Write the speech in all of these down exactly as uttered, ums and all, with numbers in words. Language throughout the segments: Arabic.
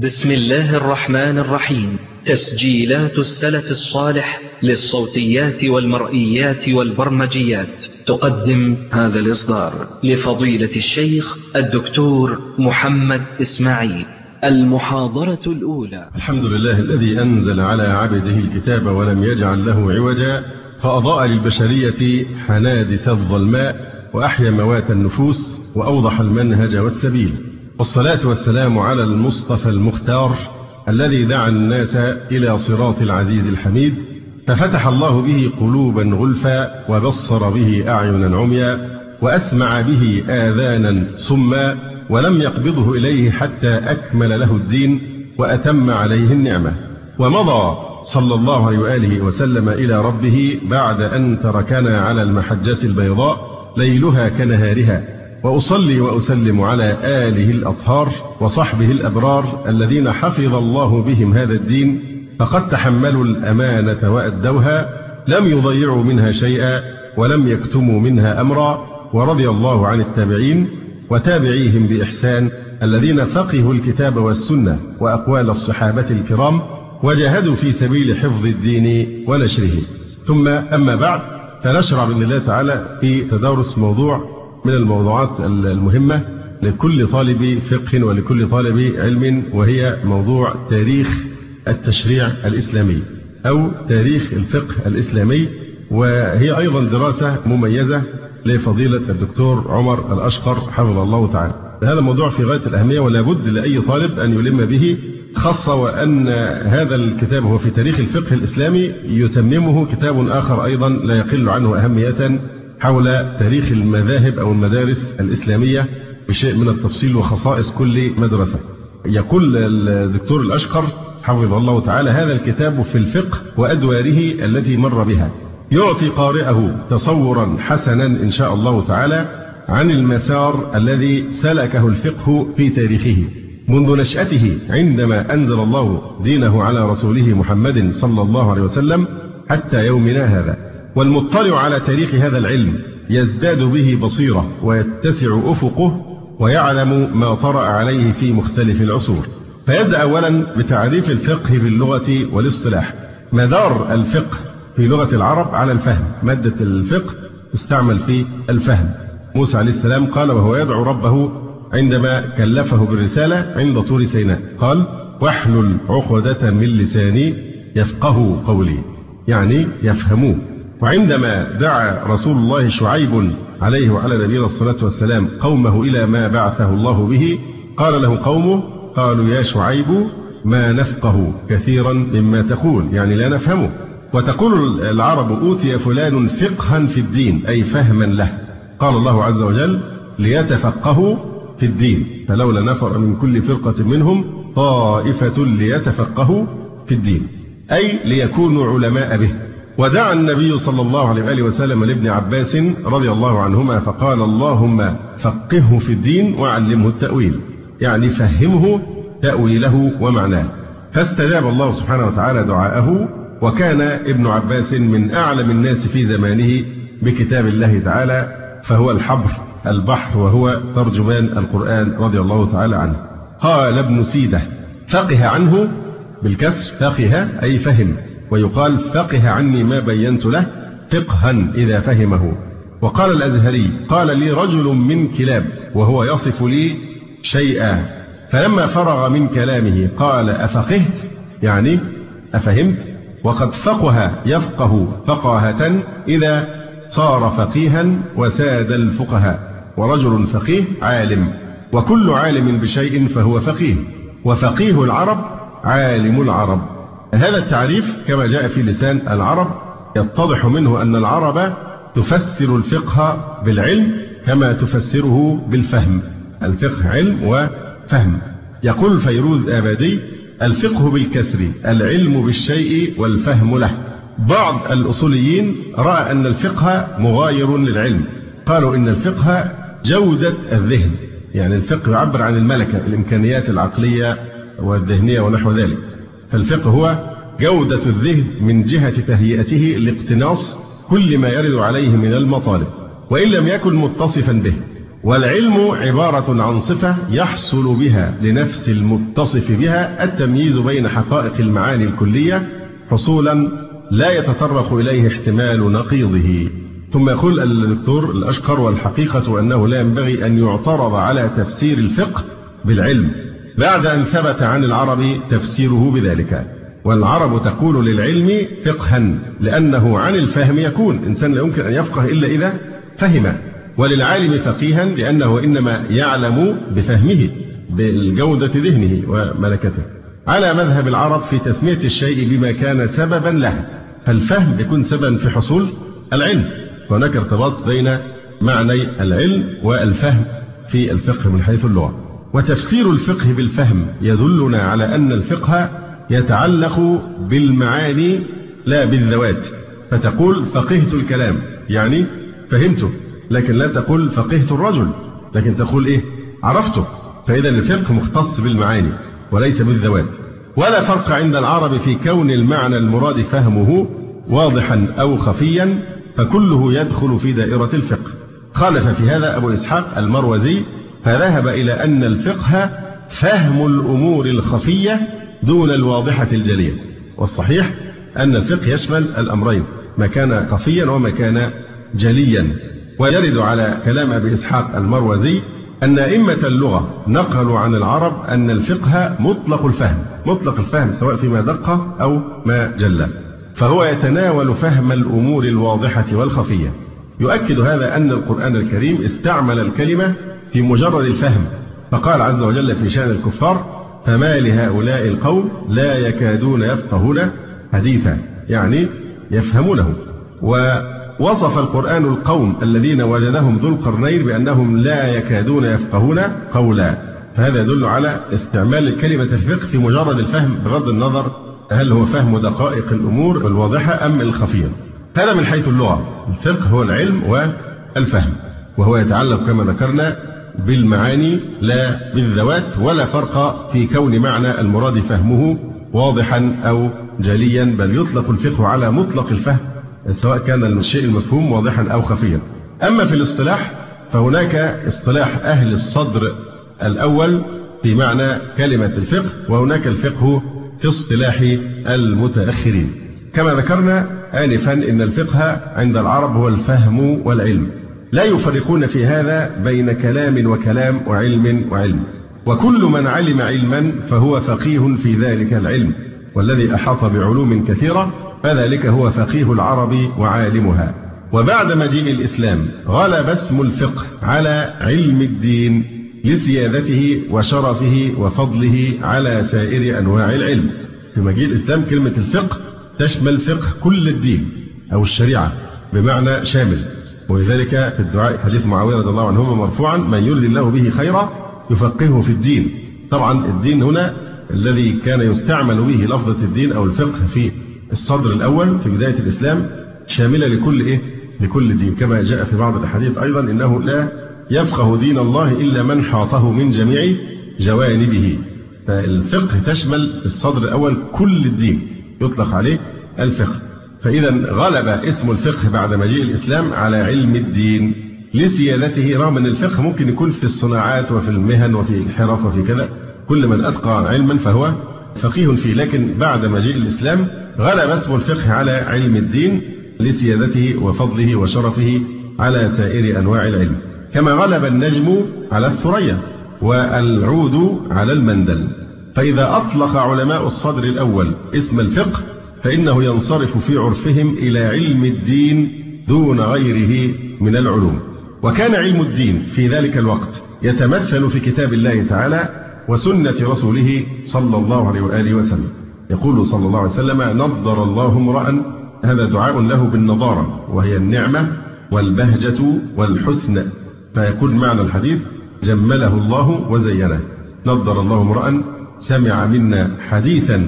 بسم الله الرحمن الرحيم. تسجيلات السلف الصالح للصوتيات والمرئيات والبرمجيات تقدم هذا الإصدار لفضيلة الشيخ الدكتور محمد إسماعيل. المحاضرة الأولى. الحمد لله الذي أنزل على عبده الكتاب ولم يجعل له عوجا، فأضاء للبشرية حنادس الظلماء وأحيا موات النفوس وأوضح المنهج والسبيل، والصلاة والسلام على المصطفى المختار الذي دعا الناس إلى صراط العزيز الحميد، ففتح الله به قلوبا غلفا وبصر به أعينا عميا وأسمع به آذانا صما، ولم يقبضه إليه حتى أكمل له الدين وأتم عليه النعمة، ومضى صلى الله عليه وآله وسلم إلى ربه بعد أن تركنا على المحجة البيضاء ليلها كنهارها. وأصلي وأسلم على آله الأطهار وصحبه الأبرار الذين حفظ الله بهم هذا الدين، فقد تحملوا الأمانة وأدوها، لم يضيعوا منها شيئا ولم يكتموا منها أمرا. ورضي الله عن التابعين وتابعيهم بإحسان الذين فقهوا الكتاب والسنة وأقوال الصحابة الكرام وجاهدوا في سبيل حفظ الدين ونشره. ثم أما بعد، فنشرع بإذن الله تعالى في تدارس موضوع من الموضوعات المهمة لكل طالب فقه ولكل طالب علم، وهي موضوع تاريخ التشريع الإسلامي أو تاريخ الفقه الإسلامي، وهي أيضا دراسة مميزة لفضيلة الدكتور عمر الأشقر حفظه الله تعالى. هذا الموضوع في غاية الأهمية ولا بد لأي طالب أن يلم به، خاصة وأن هذا الكتاب هو في تاريخ الفقه الإسلامي، يتممه كتاب آخر أيضا لا يقل عنه أهمية حول تاريخ المذاهب أو المدارس الإسلامية بشيء من التفصيل وخصائص كل مدرسة. يقول الدكتور الأشقر حفظه الله تعالى: هذا الكتاب في الفقه وأدواره التي مر بها يعطي قارئه تصورا حسنا إن شاء الله تعالى عن المسار الذي سلكه الفقه في تاريخه منذ نشأته عندما أنزل الله دينه على رسوله محمد صلى الله عليه وسلم حتى يومنا هذا. والمطلع على تاريخ هذا العلم يزداد به بصيرة ويتسع أفقه ويعلم ما طرأ عليه في مختلف العصور. فيبدأ أولا بتعريف الفقه باللغة والاصطلاح. مدار الفقه في لغة العرب على الفهم، مادة الفقه استعمل في الفهم. موسى عليه السلام قال وهو يدعو ربه عندما كلفه بالرسالة عند طور سيناء، قال: واحلل عقدة من لساني يفقه قولي، يعني يفهموه. وعندما دعا رسول الله شعيب عليه وعلى نبينا الصلاة والسلام قومه إلى ما بعثه الله به، قال له قومه: قالوا يا شعيب ما نفقه كثيرا مما تقول، يعني لا نفهمه. وتقول العرب: أوتي فلان فقها في الدين، أي فهما له. قال الله عز وجل: ليتفقهوا في الدين، فلولا نفر من كل فرقة منهم طائفة ليتفقهوا في الدين، أي ليكونوا علماء به. ودعا النبي صلى الله عليه وآله وسلم لابن عباس رضي الله عنهما فقال: اللهم فقهه في الدين وعلمه التأويل، يعني فهمه تأويله ومعناه. فاستجاب الله سبحانه وتعالى دعاءه، وكان ابن عباس من أعلم الناس في زمانه بكتاب الله تعالى، فهو الحبر البحر وهو ترجمان القرآن رضي الله تعالى عنه. قال ابن سيدة: فقه عنه بالكسر، فقه أي فهم، ويقال فقه عني ما بينت له فقها إذا فهمه. وقال الأزهري: قال لي رجل من كلاب وهو يصف لي شيئا، فلما فرغ من كلامه قال: أفقهت، يعني أفهمت؟ وقد فقه يفقه فقاهة إذا صار فقيها وساد الفقهاء. ورجل فقيه عالم، وكل عالم بشيء فهو فقيه، وفقيه العرب عالم العرب. هذا التعريف كما جاء في لسان العرب يتضح منه أن العرب تفسر الفقه بالعلم كما تفسره بالفهم. الفقه علم وفهم. يقول فيروز آبادي: الفقه بالكسر العلم بالشيء والفهم له. بعض الأصوليين رأى أن الفقه مغاير للعلم، قالوا إن الفقه جودة الذهن، يعني الفقه يعبر عن الملكة، الإمكانيات العقلية والذهنية ونحو ذلك. فالفقه هو جودة الذهن من جهة تهيئته لاقتناص كل ما يرد عليه من المطالب، وإن لم يكن متصفا به. والعلم عبارة عن صفة يحصل بها لنفس المتصف بها التمييز بين حقائق المعاني الكلية حصولا لا يتطرق إليه احتمال نقيضه. ثم يقول الدكتور الأشقر: والحقيقة أنه لا ينبغي أن يعترض على تفسير الفقه بالعلم بعد أن ثبت عن العرب تفسيره بذلك. والعرب تقول للعلم فقها لأنه عن الفهم يكون، إنسان لا يمكن أن يفقه إلا إذا فهم، وللعالم فقيها لأنه إنما يعلم بفهمه بالجودة ذهنه وملكته، على مذهب العرب في تسمية الشيء بما كان سببا له، فالفهم يكون سببا في حصول العلم. وهناك ارتباط بين معني العلم والفهم في الفقه من حيث اللغة. وتفسير الفقه بالفهم يدلنا على أن الفقه يتعلق بالمعاني لا بالذوات، فتقول فقهت الكلام يعني فهمته، لكن لا تقول فقهت الرجل، لكن تقول إيه؟ عرفته. فإذا الفقه مختص بالمعاني وليس بالذوات. ولا فرق عند العرب في كون المعنى المراد فهمه واضحا أو خفيا، فكله يدخل في دائرة الفقه. خالف في هذا أبو إسحاق المروزي، فذهب إلى أن الفقه فهم الأمور الخفية دون الواضحة الجلية. والصحيح أن الفقه يشمل الأمرين، ما كان خفيا وما كان جليا. ويرد على كلام أبي إسحاق المروزي أن أئمة اللغة نقلوا عن العرب أن الفقه مطلق الفهم، مطلق الفهم سواء فيما دق أو ما جل، فهو يتناول فهم الأمور الواضحة والخفية. يؤكد هذا أن القرآن الكريم استعمل الكلمة في مجرد الفهم، فقال عز وجل في شأن الكفار: فما لهؤلاء القوم لا يكادون يفقهون حديثا، يعني يفهمونه. ووصف القرآن القوم الذين وجدهم ذو القرنين بأنهم لا يكادون يفقهون قولا، فهذا يدل على استعمال الكلمة الفقه في مجرد الفهم بغض النظر هل هو فهم دقائق الأمور الواضحة أم الخفية. هذا من حيث اللغة. الفقه هو العلم والفهم، وهو يتعلق كما ذكرنا بالمعاني لا بالذوات، ولا فرق في كون معنى المراد فهمه واضحا أو جليا، بل يطلق الفقه على مطلق الفهم سواء كان الشيء المفهوم واضحا أو خفيا. أما في الاصطلاح فهناك اصطلاح أهل الصدر الأول في معنى كلمة الفقه، وهناك الفقه في اصطلاح المتأخرين. كما ذكرنا آنفا إن الفقه عند العرب هو الفهم والعلم، لا يفرقون في هذا بين كلام وكلام وعلم وعلم، وكل من علم علما فهو فقيه في ذلك العلم، والذي أحاط بعلوم كثيرة فذلك هو فقيه العرب وعالمها. وبعد مجيء الإسلام غلب اسم الفقه على علم الدين لسيادته وشرفه وفضله على سائر أنواع العلم. في مجيء الإسلام كلمة الفقه تشمل فقه كل الدين أو الشريعة بمعنى شامل، ولذلك في الدعاء حديث معاوية رضي الله عنهما مرفوعا: من يرد الله به خيرا يفقهه في الدين. طبعا الدين هنا الذي كان يستعمل به لفظة الدين أو الفقه في الصدر الأول في بداية الإسلام شاملة لكل إيه؟ لكل دين، كما جاء في بعض الأحاديث أيضا إنه لا يفقه دين الله إلا من حاطه من جميع جوانبه. فالفقه تشمل الصدر الأول كل الدين، يطلق عليه الفقه. فإذا غلب اسم الفقه بعد مجيء الإسلام على علم الدين لسيادته، رغم أن الفقه ممكن يكون في الصناعات وفي المهن وفي الحرف وفي كذا، كل من أتقى علما فهو فقيه فيه، لكن بعد مجيء الإسلام غلب اسم الفقه على علم الدين لسيادته وفضله وشرفه على سائر أنواع العلم، كما غلب النجم على الثريا والعود على المندل. فإذا أطلق علماء الصدر الأول اسم الفقه فإنه ينصرف في عرفهم إلى علم الدين دون غيره من العلوم. وكان علم الدين في ذلك الوقت يتمثل في كتاب الله تعالى وسنة رسوله صلى الله عليه وآله وسلم. يقول صلى الله عليه وسلم: نضر الله امرأ، هذا دعاء له بالنضارة وهي النعمة والبهجة والحسن، فيكون معنى الحديث: جمله الله وزينه. نضر الله امرأ سمع منا حديثا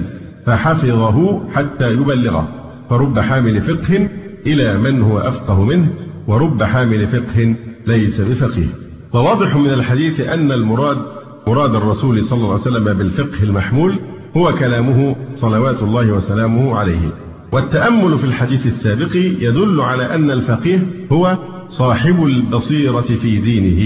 فحفظه حتى يبلغه، فرب حامل فقه إلى من هو أفقه منه، ورب حامل فقه ليس بفقيه. وواضح من الحديث أن المراد مراد الرسول صلى الله عليه وسلم بالفقه المحمول هو كلامه صلوات الله وسلامه عليه. والتأمل في الحديث السابق يدل على أن الفقيه هو صاحب البصيرة في دينه،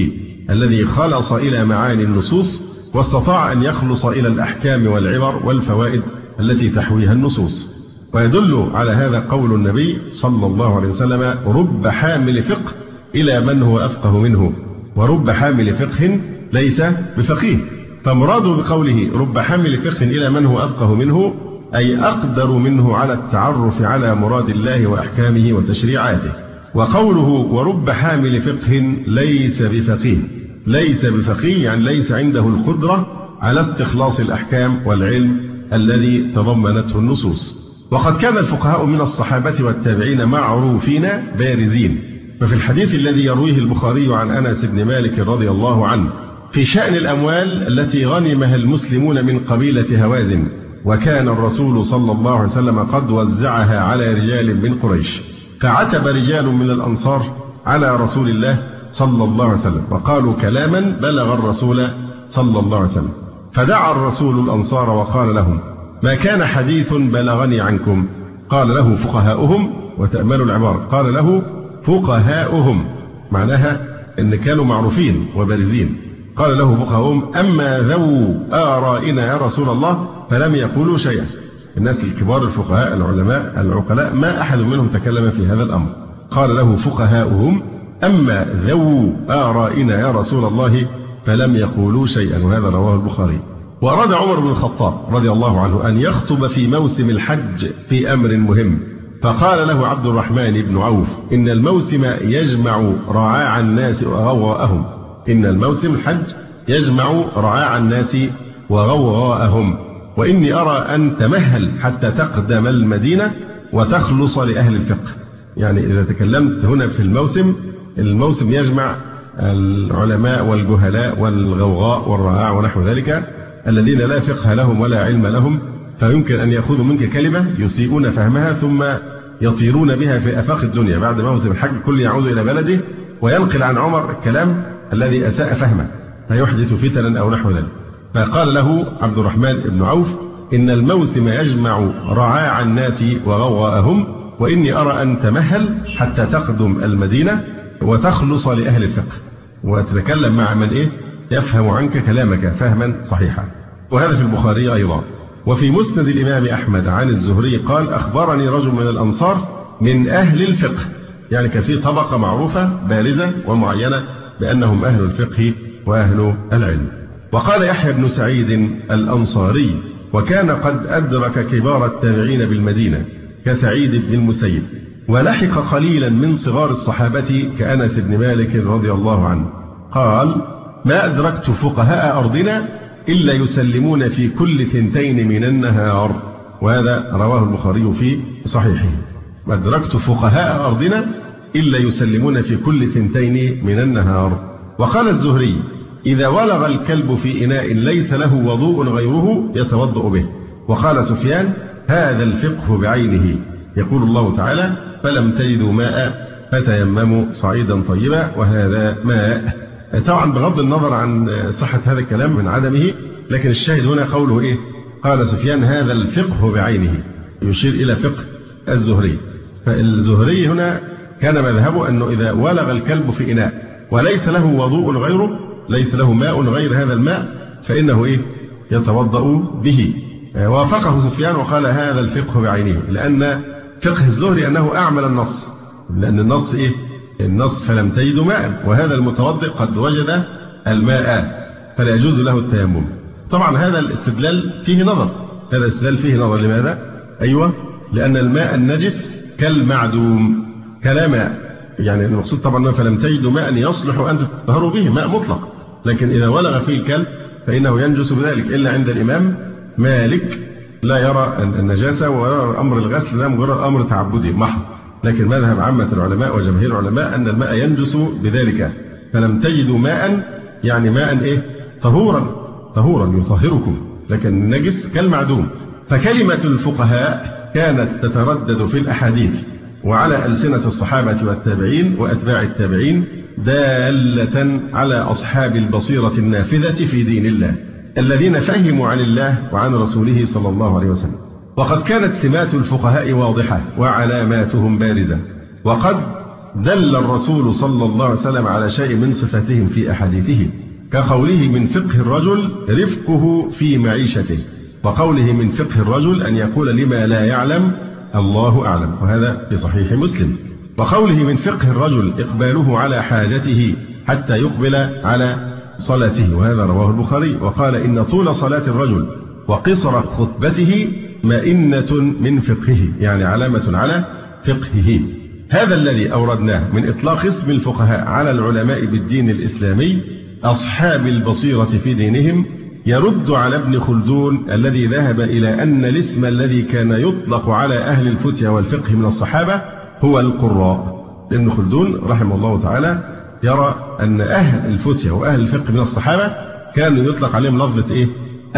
الذي خلص إلى معاني النصوص واستطاع أن يخلص إلى الأحكام والعبر والفوائد التي تحويها النصوص. ويدل على هذا قول النبي صلى الله عليه وسلم: رب حامل فقه إلى من هو أفقه منه، ورب حامل فقه ليس بفقيه. فمراده بقوله رب حامل فقه إلى من هو أفقه منه أي أقدر منه على التعرف على مراد الله وأحكامه وتشريعاته. وقوله ورب حامل فقه ليس بفقيه، ليس بفقيه يعني ليس عنده القدرة على استخلاص الأحكام والعلم الذي تضمنته النصوص. وقد كان الفقهاء من الصحابة والتابعين معروفين بارزين. ففي الحديث الذي يرويه البخاري عن أنس بن مالك رضي الله عنه في شأن الأموال التي غنمها المسلمون من قبيلة هوازن، وكان الرسول صلى الله عليه وسلم قد وزعها على رجال من قريش، فعتب رجال من الأنصار على رسول الله صلى الله عليه وسلم وقالوا كلاما بلغ الرسول صلى الله عليه وسلم، فدعا الرسول الأنصار وقال لهم: ما كان حديث بلغني عنكم؟ قال له: فقهاؤهم. وتأملوا العبارة، قال له فقهاؤهم، معناها أن كانوا معروفين وبارزين. قال له فقهاؤهم: أما ذو آرائنا يا رسول الله فلم يقولوا شيئا. الناس الكبار الفقهاء العلماء العقلاء ما أحد منهم تكلم في هذا الأمر. قال له فقهاؤهم: أما ذو آرائنا يا رسول الله فلم يقولوا شيئا. وهذا رواه البخاري. وأراد عمر بن الخطاب رضي الله عنه أن يخطب في موسم الحج في أمر مهم، فقال له عبد الرحمن بن عوف: إن الموسم يجمع رعاع الناس وغوغاءهم. إن الموسم الحج يجمع رعاع الناس وغوغاءهم، وإني أرى أن تمهل حتى تقدم المدينة وتخلص لأهل الفقه. يعني إذا تكلمت هنا في الموسم، الموسم يجمع العلماء والجهلاء والغوغاء والرعاع ونحو ذلك الذين لا فقه لهم ولا علم لهم، فيمكن أن يأخذوا منك كلمة يسيئون فهمها ثم يطيرون بها في آفاق الدنيا. بعد موسم الحج كل يعود إلى بلده وينقل عن عمر الكلام الذي أساء فهمه فيحدث فتنا أو نحو ذلك. فقال له عبد الرحمن بن عوف: إن الموسم يجمع رعاع الناس وغوغاءهم، وإني أرى أن تمهل حتى تقدم المدينة وتخلص لأهل الفقه وتتكلم مع من إيه يفهم عنك كلامك فهما صحيحا. وهذا في البخاري أيضا. وفي مسند الإمام أحمد عن الزهري قال: أخبرني رجل من الأنصار من أهل الفقه، يعني كان في طبقة معروفة بارزة ومعينة بأنهم أهل الفقه وأهل العلم. وقال يحيى بن سعيد الأنصاري: وكان قد أدرك كبار التابعين بالمدينة كسعيد بن المسيب، ولحق قليلا من صغار الصحابة كأنس بن مالك رضي الله عنه. قال: ما أدركت فقهاء أرضنا إلا يسلمون في كل ثنتين من النهار. وهذا رواه البخاري في صحيحه. ما أدركت فقهاء أرضنا إلا يسلمون في كل ثنتين من النهار. وقال الزهري: إذا ولغ الكلب في إناء ليس له وضوء غيره يتوضأ به. وقال سفيان: هذا الفقه بعينه. يقول الله تعالى: فلم تجدوا ماء فتيمموا صعيدا طيبا. وهذا ماء. طبعا بغض النظر عن صحة هذا الكلام من عدمه، لكن الشاهد هنا قوله إيه؟ قال سفيان: هذا الفقه بعينه، يشير إلى فقه الزهري. فالزهري هنا كان مذهبه أنه إذا ولغ الكلب في إناء وليس له وضوء غيره، ليس له ماء غير هذا الماء، فإنه إيه؟ يتوضأ به. وافقه سفيان وقال: هذا الفقه بعينه، لأن فقه الزهري أنه أعمل النص، لأن النص إيه؟ النص فلم تجدوا ماء، وهذا المتوضئ قد وجد الماء فلا يجوز له التيمم. طبعا هذا الاستدلال فيه نظر، هذا الاستدلال فيه نظر. لماذا؟ أيوة، لأن الماء النجس كالمعدوم كلا ماء، يعني المقصود طبعا فلم تجدوا ماء يصلح أن تطهروا به، ماء مطلق. لكن إذا ولغ فيه الكلب فإنه ينجس بذلك، إلا عند الإمام مالك لا يرى النجاسة ويرى أمر الغسل لا مجرد أمر تعبدي محض. لكن مذهب عامة العلماء وجماهير العلماء أن الماء ينجس بذلك. فلم تجدوا ماء يعني ماء إيه؟ طهورا، طهورا يطهركم، لكن النجس كالمعدوم. فكلمة الفقهاء كانت تتردد في الأحاديث وعلى ألسنة الصحابة والتابعين وأتباع التابعين، دالة على أصحاب البصيرة النافذة في دين الله الذين فهموا عن الله وعن رسوله صلى الله عليه وسلم. وقد كانت سمات الفقهاء واضحة وعلاماتهم بارزة، وقد دل الرسول صلى الله عليه وسلم على شيء من صفاتهم في أحاديثه، كقوله من فقه الرجل رفقه في معيشته، وقوله من فقه الرجل أن يقول لما لا يعلم الله أعلم، وهذا في صحيح مسلم. وقوله من فقه الرجل إقباله على حاجته حتى يقبل على صلاته، وهذا رواه البخاري. وقال إن طول صلاة الرجل وقصر خطبته مئنة من فقهه، يعني علامة على فقهه. هذا الذي أوردناه من إطلاق اسم الفقهاء على العلماء بالدين الإسلامي أصحاب البصيرة في دينهم يرد على ابن خلدون الذي ذهب إلى أن الاسم الذي كان يطلق على أهل الفتيا والفقه من الصحابة هو القراء. ابن خلدون رحمه الله تعالى يرى أن أهل الفتيا وأهل الفقه من الصحابة كانوا يطلق عليهم لفظة إيه؟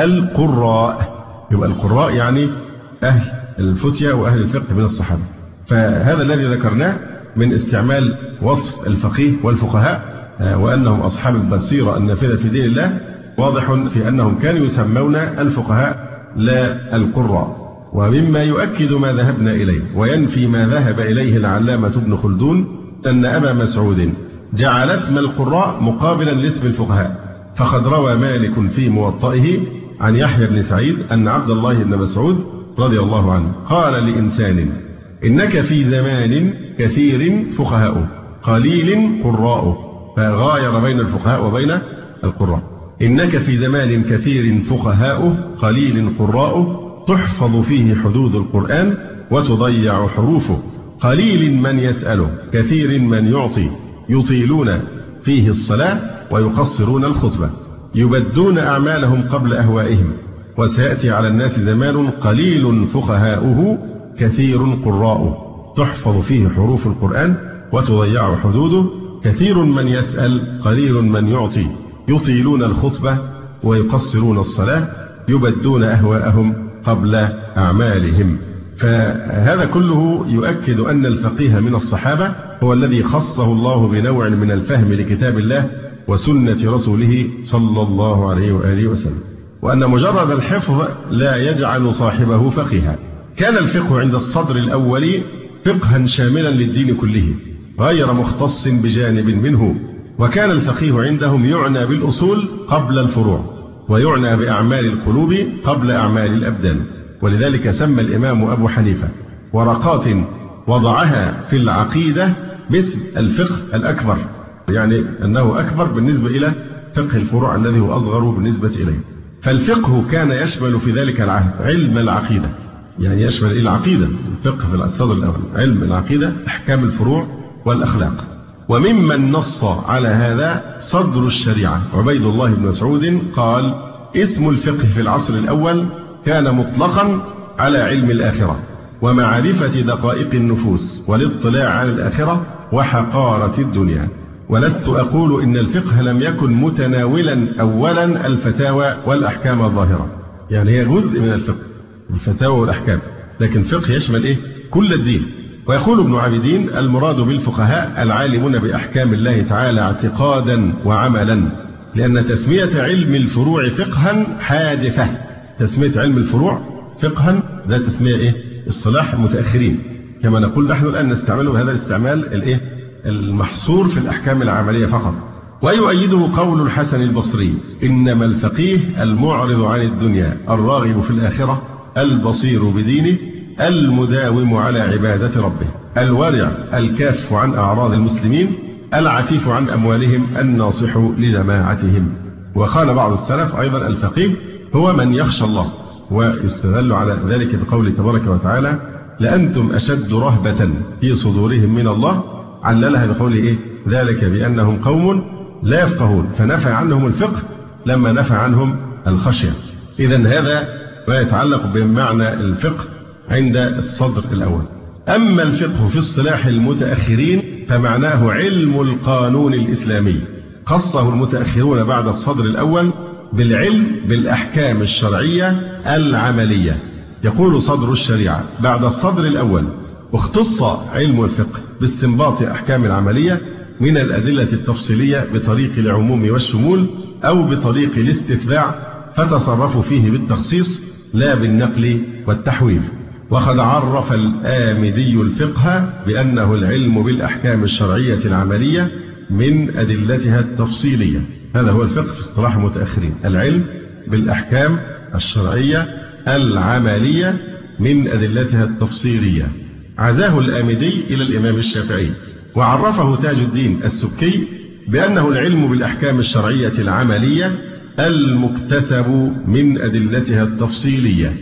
القراء. يبقى القراء يعني أهل الفتيا وأهل الفقه من الصحابة. فهذا الذي ذكرناه من استعمال وصف الفقيه والفقهاء وأنهم أصحاب البصيرة النافذة في دين الله واضح في أنهم كانوا يسمون الفقهاء لا القراء. ومما يؤكد ما ذهبنا إليه وينفي ما ذهب إليه العلامة ابن خلدون أن أبا مسعود جعل اسم القراء مقابلا لاسم الفقهاء، فقد روى مالك في موطئه عن يحيى بن سعيد أن عبد الله بن مسعود رضي الله عنه قال لإنسان إنك في زمان كثير فقهاء قليل قراء، فغاير بين الفقهاء وبين القراء. إنك في زمان كثير فقهاء قليل قراء تحفظ فيه حدود القرآن وتضيع حروفه، قليل من يسأله كثير من يعطي، يطيلون فيه الصلاة ويقصرون الخطبة، يبدون أعمالهم قبل أهوائهم. وسيأتي على الناس زمان قليل فقهاؤه كثير قراء تحفظ فيه حروف القرآن وتضيع حدوده، كثير من يسأل قليل من يعطي، يطيلون الخطبة ويقصرون الصلاة، يبدون أهواءهم قبل أعمالهم. فهذا كله يؤكد أن الفقيه من الصحابة هو الذي خصه الله بنوع من الفهم لكتاب الله وسنة رسوله صلى الله عليه وآله وسلم، وأن مجرد الحفظ لا يجعل صاحبه فقيها. كان الفقه عند الصدر الأول فقها شاملا للدين كله غير مختص بجانب منه، وكان الفقيه عندهم يعنى بالأصول قبل الفروع، ويعنى بأعمال القلوب قبل أعمال الأبدان. ولذلك سمى الإمام أبو حنيفة ورقات وضعها في العقيدة باسم الفقه الأكبر، يعني أنه أكبر بالنسبة إلى فقه الفروع الذي هو أصغر بالنسبة إليه. فالفقه كان يشمل في ذلك العهد علم العقيدة، يعني يشمل إلى العقيدة. الفقه في الصدر الأول علم العقيدة، أحكام الفروع والأخلاق. وممن نص على هذا صدر الشريعة عبيد الله بن مسعود قال اسم الفقه في العصر الأول كان مطلقا على علم الآخرة ومعرفة دقائق النفوس والاطلاع على الآخرة وحقارة الدنيا. ولست أقول إن الفقه لم يكن متناولا أولا الفتاوى والأحكام الظاهرة، يعني هي جزء من الفقه الفتاوى والأحكام، لكن فقه يشمل إيه؟ كل الدين. ويقول ابن عابدين المراد بالفقهاء العالمون بأحكام الله تعالى اعتقادا وعملا، لأن تسمية علم الفروع فقها حادثة. تسمية علم الفروع فقها ده تسمية إيه؟ اصطلاح المتأخرين، كما نقول نحن الآن نستعمله هذا الاستعمال الإيه؟ المحصور في الأحكام العملية فقط. ويؤيده قول الحسن البصري إنما الفقيه المعرض عن الدنيا الراغب في الآخرة البصير بدينه المداوم على عبادة ربه الورع الكاف عن أعراض المسلمين العفيف عن أموالهم الناصح لجماعتهم. وقال بعض السلف أيضا الفقيه هو من يخشى الله، ويستدل على ذلك بقوله تبارك وتعالى لأنتم أشد رهبة في صدورهم من الله، عللها بقوله إيه؟ ذلك بأنهم قوم لا يفقهون، فنفى عنهم الفقه لما نفى عنهم الخشية. إذن هذا ما يتعلق بمعنى الفقه عند الصدر الأول. أما الفقه في اصطلاح المتأخرين فمعناه علم القانون الإسلامي، خصه المتأخرون بعد الصدر الأول بالعلم بالأحكام الشرعية العملية. يقول صدر الشريعة بعد الصدر الأول واختص علم الفقه باستنباط أحكام العملية من الأدلة التفصيلية بطريق العموم والشمول أو بطريق الاستتباع، فتصرفوا فيه بالتخصيص لا بالنقل والتحويل. وقد عرف الآمدي الفقه بأنه العلم بالأحكام الشرعية العملية من أدلتها التفصيلية. هذا هو الفقه في اصطلاح المتأخرين، العلم بالأحكام الشرعية العملية من أدلتها التفصيلية. عزاه الآمدي إلى الإمام الشافعي، وعرفه تاج الدين السبكي بأنه العلم بالأحكام الشرعية العملية المكتسب من أدلتها التفصيلية،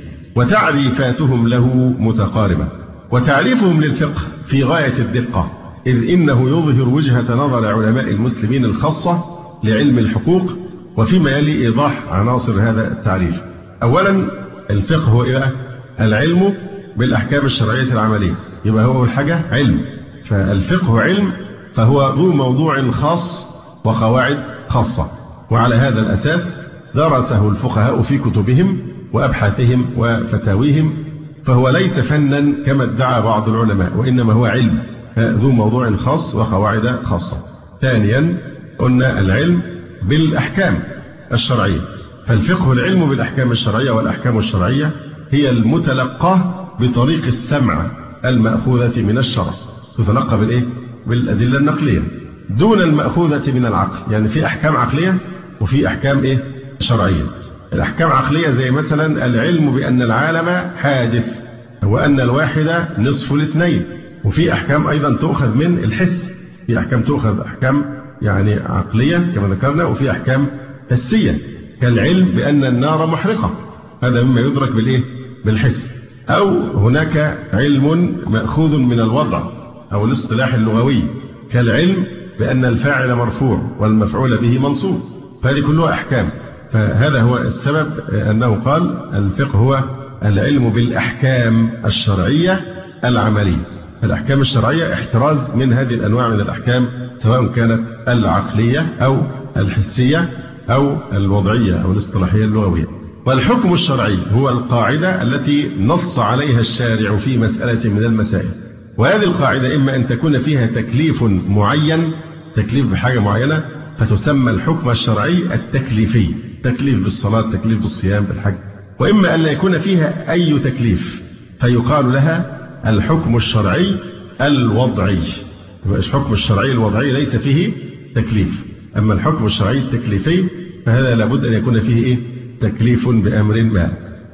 وتعريفاتهم له متقاربة. وتعريفهم للفقه في غاية الدقة، إذ إنه يظهر وجهة نظر علماء المسلمين الخاصة لعلم الحقوق، وفيما يلي إيضاح عناصر هذا التعريف. أولا، الفقه هو إيه؟ العلم بالأحكام الشرعية العملية. يبقى هو الحاجة علم، فالفقه علم، فهو ذو موضوع خاص وقواعد خاصة، وعلى هذا الأساس درسه الفقهاء في كتبهم وأبحاثهم وفتاويهم، فهو ليس فنا كما ادعى بعض العلماء، وإنما هو علم ذو موضوع خاص وقواعد خاصة. ثانيا، قلنا العلم بالأحكام الشرعية، فالفقه العلم بالأحكام الشرعية، والأحكام الشرعية هي المتلقاة بطريق السمع المأخوذة من الشرع، تتلقى بالإيه؟ بالأدلة النقلية دون المأخوذة من العقل. يعني في أحكام عقلية وفي أحكام إيه؟ شرعية. الأحكام عقلية زي مثلا العلم بأن العالم حادث، وأن الواحد نصف الاثنين. وفي أحكام أيضا تؤخذ من الحس، في أحكام تؤخذ أحكام يعني عقلية كما ذكرنا، وفي أحكام حسية كالعلم بأن النار محرقة، هذا مما يدرك بالإيه؟ بالحس. أو هناك علم مأخوذ من الوضع أو الاصطلاح اللغوي كالعلم بأن الفاعل مرفوع والمفعول به منصوب، فهذه كلها أحكام. فهذا هو السبب أنه قال الفقه هو العلم بالأحكام الشرعية العملية. الأحكام الشرعية احتراز من هذه الأنواع من الأحكام، سواء كانت العقلية أو الحسية أو الوضعية أو الاصطلاحية اللغوية. والحكم الشرعي هو القاعدة التي نص عليها الشارع في مسألة من المسائل، وهذه القاعدة إما أن تكون فيها تكليف معين، تكليف بحاجة معينة، فتسمى الحكم الشرعي التكليفي، تكليف بالصلاة، تكليف بالصيام، بالحج. وإما أن لا يكون فيها أي تكليف، فيقال لها الحكم الشرعي الوضعي. الحكم الشرعي الوضعي ليس فيه تكليف، أما الحكم الشرعي التكليفي فهذا لابد أن يكون فيه إيه؟ تكليف بأمر ما.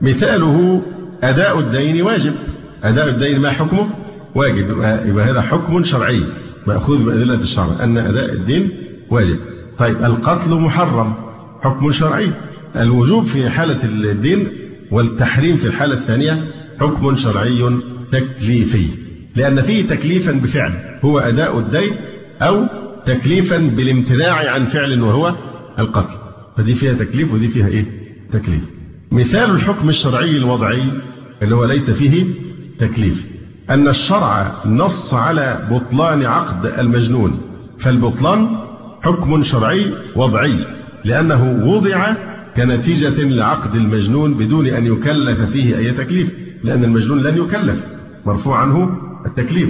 مثاله أداء الدين واجب. أداء الدين ما حكمه؟ واجب. يبقى هذا حكم شرعي مأخوذ بأدلة الشرع أن أداء الدين واجب. طيب القتل محرم، حكم شرعي. الوجوب في حالة الدين والتحريم في الحالة الثانية حكم شرعي تكليفي، لأن فيه تكليفا بفعل هو أداء الدين، أو تكليفا بالامتناع عن فعل وهو القتل، فدي فيها تكليف ودي فيها إيه؟ تكليف. مثال الحكم الشرعي الوضعي اللي هو ليس فيه تكليف أن الشرع نص على بطلان عقد المجنون، فالبطلان حكم شرعي وضعي لأنه وضع كنتيجة لعقد المجنون بدون أن يكلف فيه أي تكليف، لأن المجنون لن يكلف، مرفوع عنه التكليف.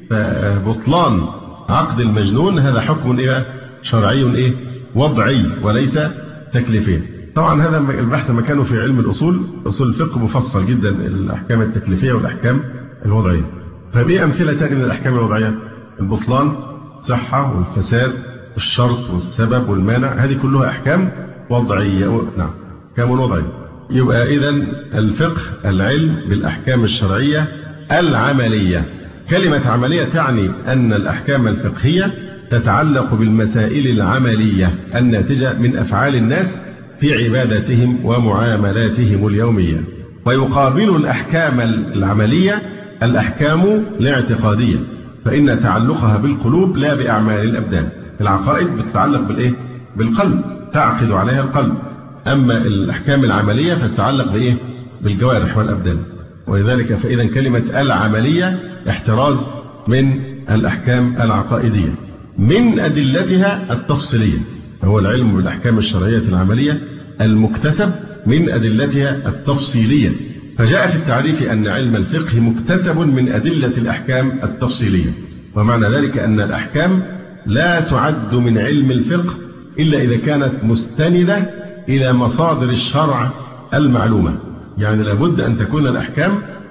فبطلان عقد المجنون هذا حكم إيه؟ شرعي إيه؟ وضعي وليس تكليفي. طبعا هذا البحث مكانه في علم الأصول، أصول الفقه مفصل جدا الأحكام التكليفية والأحكام الوضعية. فبإيه أمثلة تانية من الأحكام الوضعية؟ البطلان، صحة والفساد، الشرط والسبب والمانع، هذه كلها أحكام وضعية. نعم، أحكام وضعية. يبقى إذن الفقه العلم بالأحكام الشرعية العملية. كلمة عملية تعني أن الأحكام الفقهية تتعلق بالمسائل العملية الناتجة من أفعال الناس في عباداتهم ومعاملاتهم اليومية. ويقابل الأحكام العملية الأحكام الاعتقادية، فإن تعلقها بالقلوب لا بأعمال الأبدان. العقائد بتتعلق بالإيه؟ بالقلب، تعقد عليها القلب. أما الأحكام العملية فتتعلق بإيه؟ بالجوارح والأبدان. ولذلك فإذا كلمة العملية احتراز من الأحكام العقائدية. من أدلتها التفصيلية، هو العلم بالأحكام الشرعية العملية المكتسب من أدلتها التفصيلية. فجاء في التعريف أن علم الفقه مكتسب من أدلة الأحكام التفصيلية، ومعنى ذلك أن الأحكام لا تعد من علم الفقه إلا إذا كانت مستندة إلى مصادر الشرع المعلومة. يعني لابد أن تكون الأحكام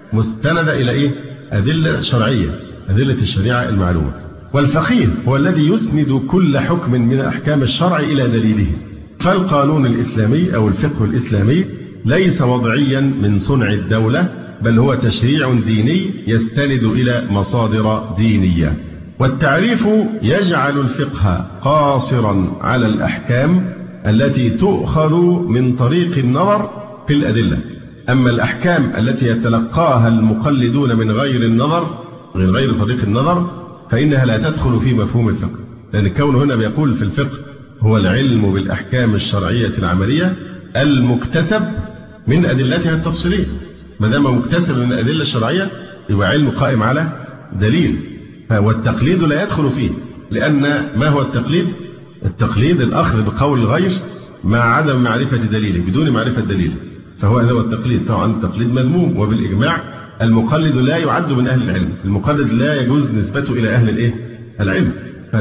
مستندة إلى إيه؟ أدلة شرعية، أدلة الشريعة المعلومة. والفقيه هو الذي يسند كل حكم من أحكام الشرع إلى دليله. فالقانون الإسلامي أو الفقه الإسلامي ليس وضعيا من صنع الدولة، بل هو تشريع ديني يستند إلى مصادر دينية. والتعريف يجعل الفقه قاصرا على الأحكام التي تؤخذ من طريق النظر في الأدلة. أما الأحكام التي يتلقاها المقلدون من غير النظر، من غير طريق النظر، فإنها لا تدخل في مفهوم الفقه، لأن الكون هنا بيقول في الفقه هو العلم بالأحكام الشرعية العملية المكتسب من أدلتها التفصيلية. ما دام مكتسب من الأدلة الشرعية يبقى علم قائم على دليل، والتقليد لا يدخل فيه. لأن ما هو التقليد؟ التقليد الأخذ بقول الغير مع عدم معرفة دليله، بدون معرفة دليله، فهو هذا هو التقليد. طبعا التقليد مذموم، وبالإجماع المقلد لا يعد من أهل العلم، المقلد لا يجوز نسبته إلى أهل الإيه؟ العلم.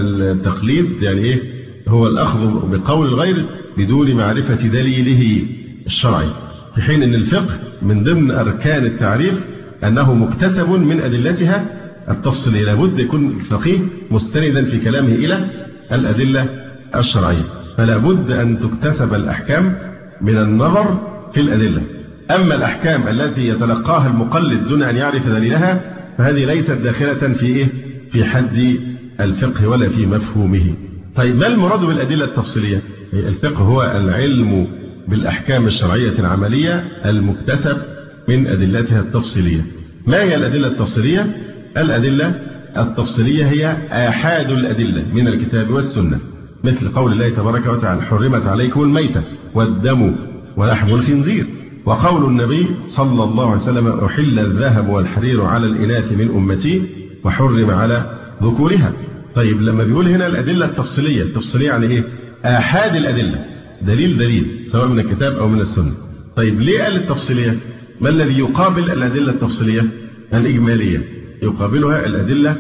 فالتقليد يعني إيه؟ هو الأخذ بقول الغير بدون معرفة دليله الشرعي، في حين أن الفقه من ضمن أركان التعريف أنه مكتسب من أدلتها التفصيلية. لابد يكون الفقيه مستندا في كلامه إلى الأدلة الشرعية، فلا بد أن تكتسب الأحكام من النظر في الأدلة. أما الأحكام التي يتلقاها المقلد دون أن يعرف دليلها فهذه ليست داخلة في إيه؟ في حد الفقه ولا في مفهومه. طيب ما المراد بالأدلة التفصيلية؟ الفقه هو العلم بالأحكام الشرعية العملية المكتسب من أدلتها التفصيلية. ما هي الأدلة التفصيلية؟ الأدلة التفصيلية هي آحاد الأدلة من الكتاب والسنة، مثل قول الله تبارك وتعالى: حرمت عليكم الميتة والدم ولحم الخنزير، وقول النبي صلى الله عليه وسلم: أحل الذهب والحرير على الإناث من أمتي وحرم على ذكورها. طيب لما بيقول هنا الأدلة التفصيلية، التفصيلية يعني إيه؟ آحاد الأدلة، دليل دليل سواء من الكتاب أو من السنة. طيب ليه قال التفصيلية؟ ما الذي يقابل الأدلة التفصيلية؟ الإجمالية، يقابلها الأدلة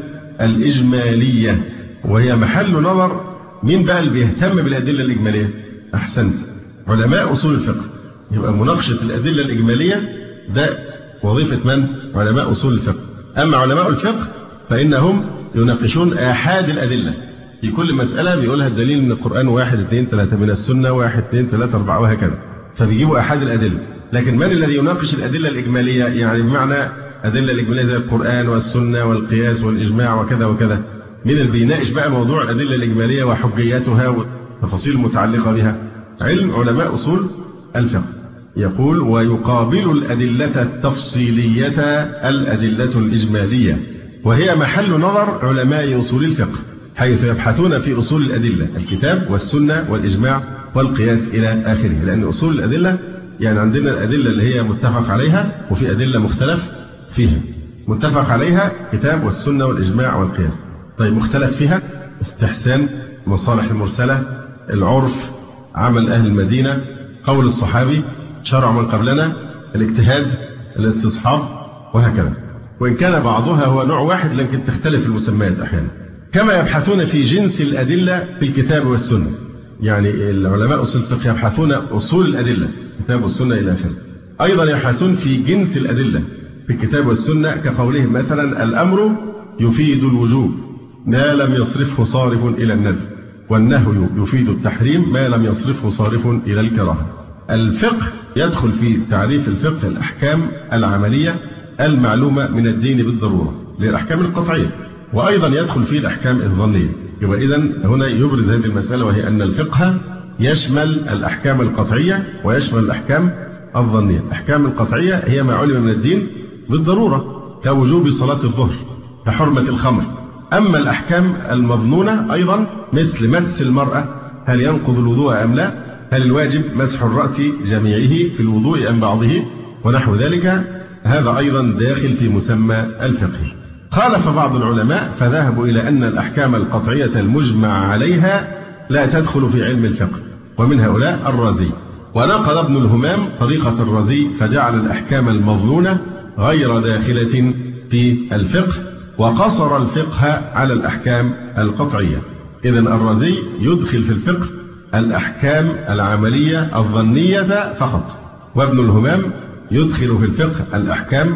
الإجمالية، وهي محل نظر مين بقى اللي بيهتم بالأدلة الإجمالية؟ أحسنت، علماء أصول الفقه. يبقى مناقشة الأدلة الإجمالية ده وظيفة من؟ علماء أصول الفقه. أما علماء الفقه فإنهم يناقشون آحاد الأدلة، في كل مسألة بيقولها الدليل من القرآن واحد اثنين ثلاثة، من السنة واحد اثنين ثلاثة أربعة، وهكذا، فبيجيبوا آحاد الأدلة. لكن من الذي يناقش الأدلة الإجمالية؟ يعني بمعنى أدلة الإجمالية زي القرآن والسنة والقياس والإجماع وكذا وكذا. من اللي بيناقش بقى موضوع الأدلة الإجمالية وحجياتها والتفاصيل المتعلقة بها؟ علم علماء أصول الفقه. يقول: ويقابل الأدلة التفصيلية الأدلة الإجمالية، وهي محل نظر علماء أصول الفقه، حيث يبحثون في أصول الأدلة، الكتاب والسنة والإجماع والقياس إلى آخره. لأن أصول الأدلة يعني عندنا الأدلة اللي هي متفق عليها، وفي أدلة مختلف فيها. متفق عليها كتاب والسنة والإجماع والقياس. طيب مختلف فيها استحسان، مصالح المرسلة، العرف، عمل أهل المدينة، قول الصحابي، شرع من قبلنا، الاجتهاد، الاستصحاب، وهكذا. وإن كان بعضها هو نوع واحد لكن تختلف المسميات أحيانا. كما يبحثون في جنس الأدلة في الكتاب والسنة، يعني العلماء أصول الفقه يبحثون أصول الأدلة الكتاب والسنة إلى آخره. أيضا يبحثون في جنس الأدلة في الكتاب والسنة، كقولهم مثلا: الأمر يفيد الوجوب ما لم يصرفه صارف إلى الندب، والنهي يفيد التحريم ما لم يصرفه صارف إلى الكراهة. الفقه يدخل في تعريف الفقه الأحكام العملية المعلومة من الدين بالضرورة للأحكام القطعية، وأيضا يدخل فيه الأحكام الظنية. يبقى إذن هنا يبرز هذه المسألة، وهي أن الفقه يشمل الأحكام القطعية ويشمل الأحكام الظنية. الأحكام القطعية هي ما علم من الدين بالضرورة، كوجوب صلاة الظهر، كحرمة الخمر. أما الأحكام المظنونة أيضا مثل مس المرأة، هل ينقض الوضوء أم لا؟ هل الواجب مسح الرأس جميعه في الوضوء أم بعضه؟ ونحو ذلك، هذا أيضا داخل في مسمى الفقه. خالف بعض العلماء فذهبوا إلى أن الأحكام القطعية المجمع عليها لا تدخل في علم الفقه، ومن هؤلاء الرازي. ونقل ابن الهمام طريقة الرازي فجعل الأحكام المظنونة غير داخلة في الفقه، وقصر الفقه على الأحكام القطعية. إذن الرازي يدخل في الفقه الأحكام العملية الظنية فقط، وابن الهمام يدخل في الفقه الأحكام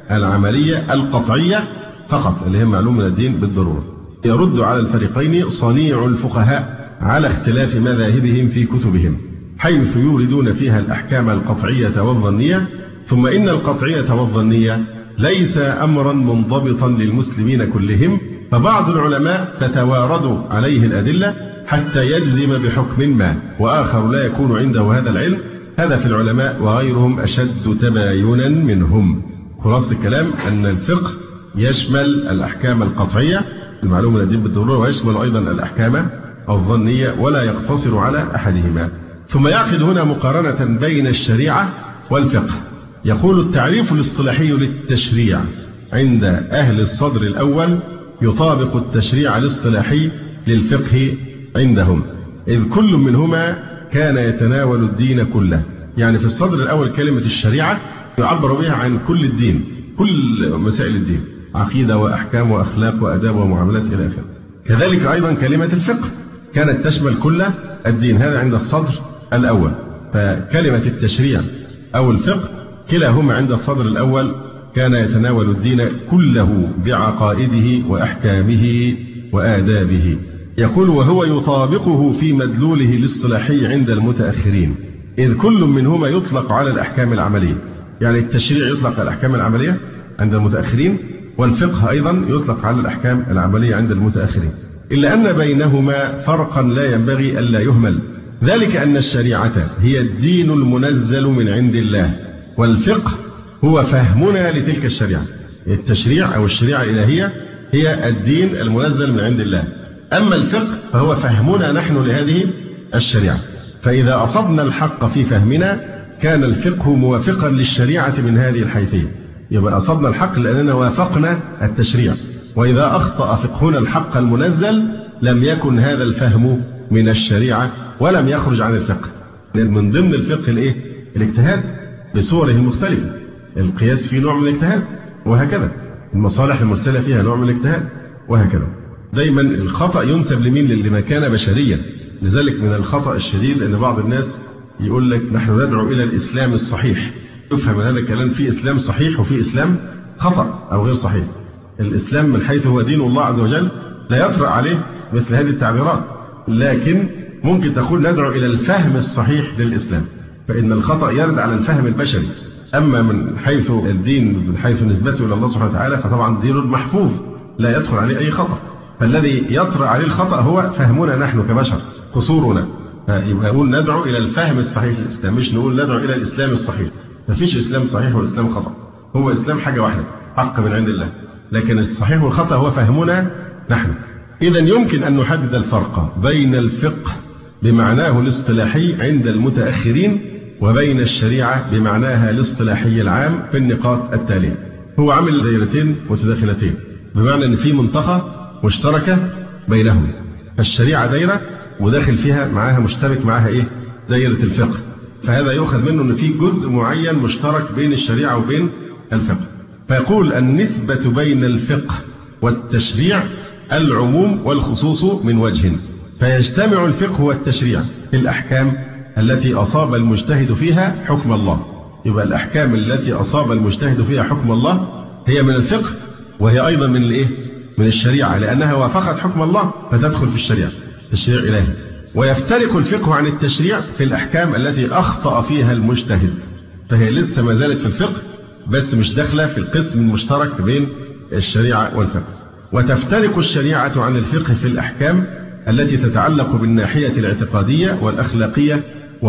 العملية القطعية فقط اللي هي معلوم من الدين بالضرورة. يرد على الفريقين صنيع الفقهاء على اختلاف مذاهبهم في كتبهم، حيث يوردون فيها الأحكام القطعية والظنية، ثم إن القطعية والظنية ليس أمرا منضبطا للمسلمين كلهم، فبعض العلماء تتوارد عليه الأدلة حتى يجزم بحكم ما، وآخر لا يكون عنده هذا العلم. هذا في العلماء وغيرهم أشد تباينا منهم. خلاصة الكلام أن الفقه يشمل الأحكام القطعية المعلومة من الدين بالضرورة، ويشمل أيضا الأحكام الظنية ولا يقتصر على أحدهما. ثم يعقد هنا مقارنة بين الشريعة والفقه. يقول التعريف الاصطلاحي للتشريع عند أهل الصدر الأول يطابق التشريع الاصطلاحي للفقه عندهم، إذ كل منهما كان يتناول الدين كله. يعني في الصدر الأول كلمة الشريعة يعبر بها عن كل الدين، كل مسائل الدين، عقيدة وأحكام وأخلاق وأداب ومعاملات إلى آخره. كذلك أيضا كلمة الفقه كانت تشمل كل الدين، هذا عند الصدر الأول. فكلمة التشريع أو الفقه كلاهما عند الصدر الأول كان يتناول الدين كله بعقائده وأحكامه وآدابه. يقول وهو يطابقه في مدلوله الاصطلاحي عند المتأخرين، إذ كل منهما يطلق على الأحكام العملية. يعني التشريع يطلق على الأحكام العملية عند المتأخرين، والفقه أيضا يطلق على الأحكام العملية عند المتأخرين، إلا أن بينهما فرقا لا ينبغي ألا يهمل، ذلك أن الشريعة هي الدين المنزل من عند الله، والفقه هو فهمنا لتلك الشريعة. التشريع أو الشريعة الإلهية هي الدين المنزل من عند الله، أما الفقه فهو فهمنا نحن لهذه الشريعة. فإذا أصبنا الحق في فهمنا كان الفقه موافقا للشريعة من هذه الحيثية، يبقى أصبنا الحق لأننا وافقنا التشريع. وإذا أخطأ فقهنا الحق المنزل لم يكن هذا الفهم من الشريعة ولم يخرج عن الفقه. من ضمن الفقه الإيه؟ الاجتهاد بصوره المختلفة، القياس فيه نوع من الاجتهاد، وهكذا المصالح المرسلة فيها نوع من الاجتهاد، وهكذا. دايما الخطأ ينسب لمين؟ لما كان بشريا. لذلك من الخطأ الشديد أن بعض الناس يقول لك نحن ندعو إلى الإسلام الصحيح. يفهم هذا الكلام في إسلام صحيح وفي إسلام خطأ أو غير صحيح. الإسلام من حيث هو دين الله عز وجل لا يطرأ عليه مثل هذه التعبيرات، لكن ممكن تقول ندعو إلى الفهم الصحيح للإسلام، فإن الخطأ يرد على الفهم البشري. أما من حيث الدين من حيث نسبته إلى الله سبحانه وتعالى فطبعا دين محفوظ لا يدخل عليه أي خطأ، فالذي يطرأ عليه الخطأ هو فهمنا نحن كبشر، قصورنا. يبقى نقول ندعو إلى الفهم الصحيح للإسلام، مش نقول ندعو إلى الإسلام الصحيح. مفيش إسلام صحيح والإسلام خطأ، هو إسلام حاجة واحدة حق من عند الله، لكن الصحيح والخطأ هو فهمنا نحن. إذا يمكن أن نحدد الفرق بين الفقه بمعناه الاصطلاحي عند المتأخرين وبين الشريعة بمعناها الاصطلاحي العام في النقاط التالية. هو عامل دائرتين متداخلتين، بمعنى أن في منطقة مشتركة بينهم، فالشريعة دائرة وداخل فيها معاها مشترك معاها إيه؟ دائرة الفقه. فهذا يؤخذ منه أن في جزء معين مشترك بين الشريعة وبين الفقه. فيقول النسبة بين الفقه والتشريع العموم والخصوص من وجه، فيجتمع الفقه والتشريع في الأحكام التي أصاب المجتهد فيها حكم الله. يبقى الأحكام التي أصاب المجتهد فيها حكم الله هي من الفقه، وهي أيضا من الإيه؟ من الشريعة، لأنها وافقت حكم الله فتدخل في الشريعة، تشريع إلهي. ويفترق الفقه عن التشريع في الأحكام التي أخطأ فيها المجتهد، فهي لسه ما زالت في الفقه بس مش داخلة في القسم المشترك بين الشريعة والفقه. وتفترق الشريعة عن الفقه في الأحكام التي تتعلق بالناحية الاعتقادية والأخلاقية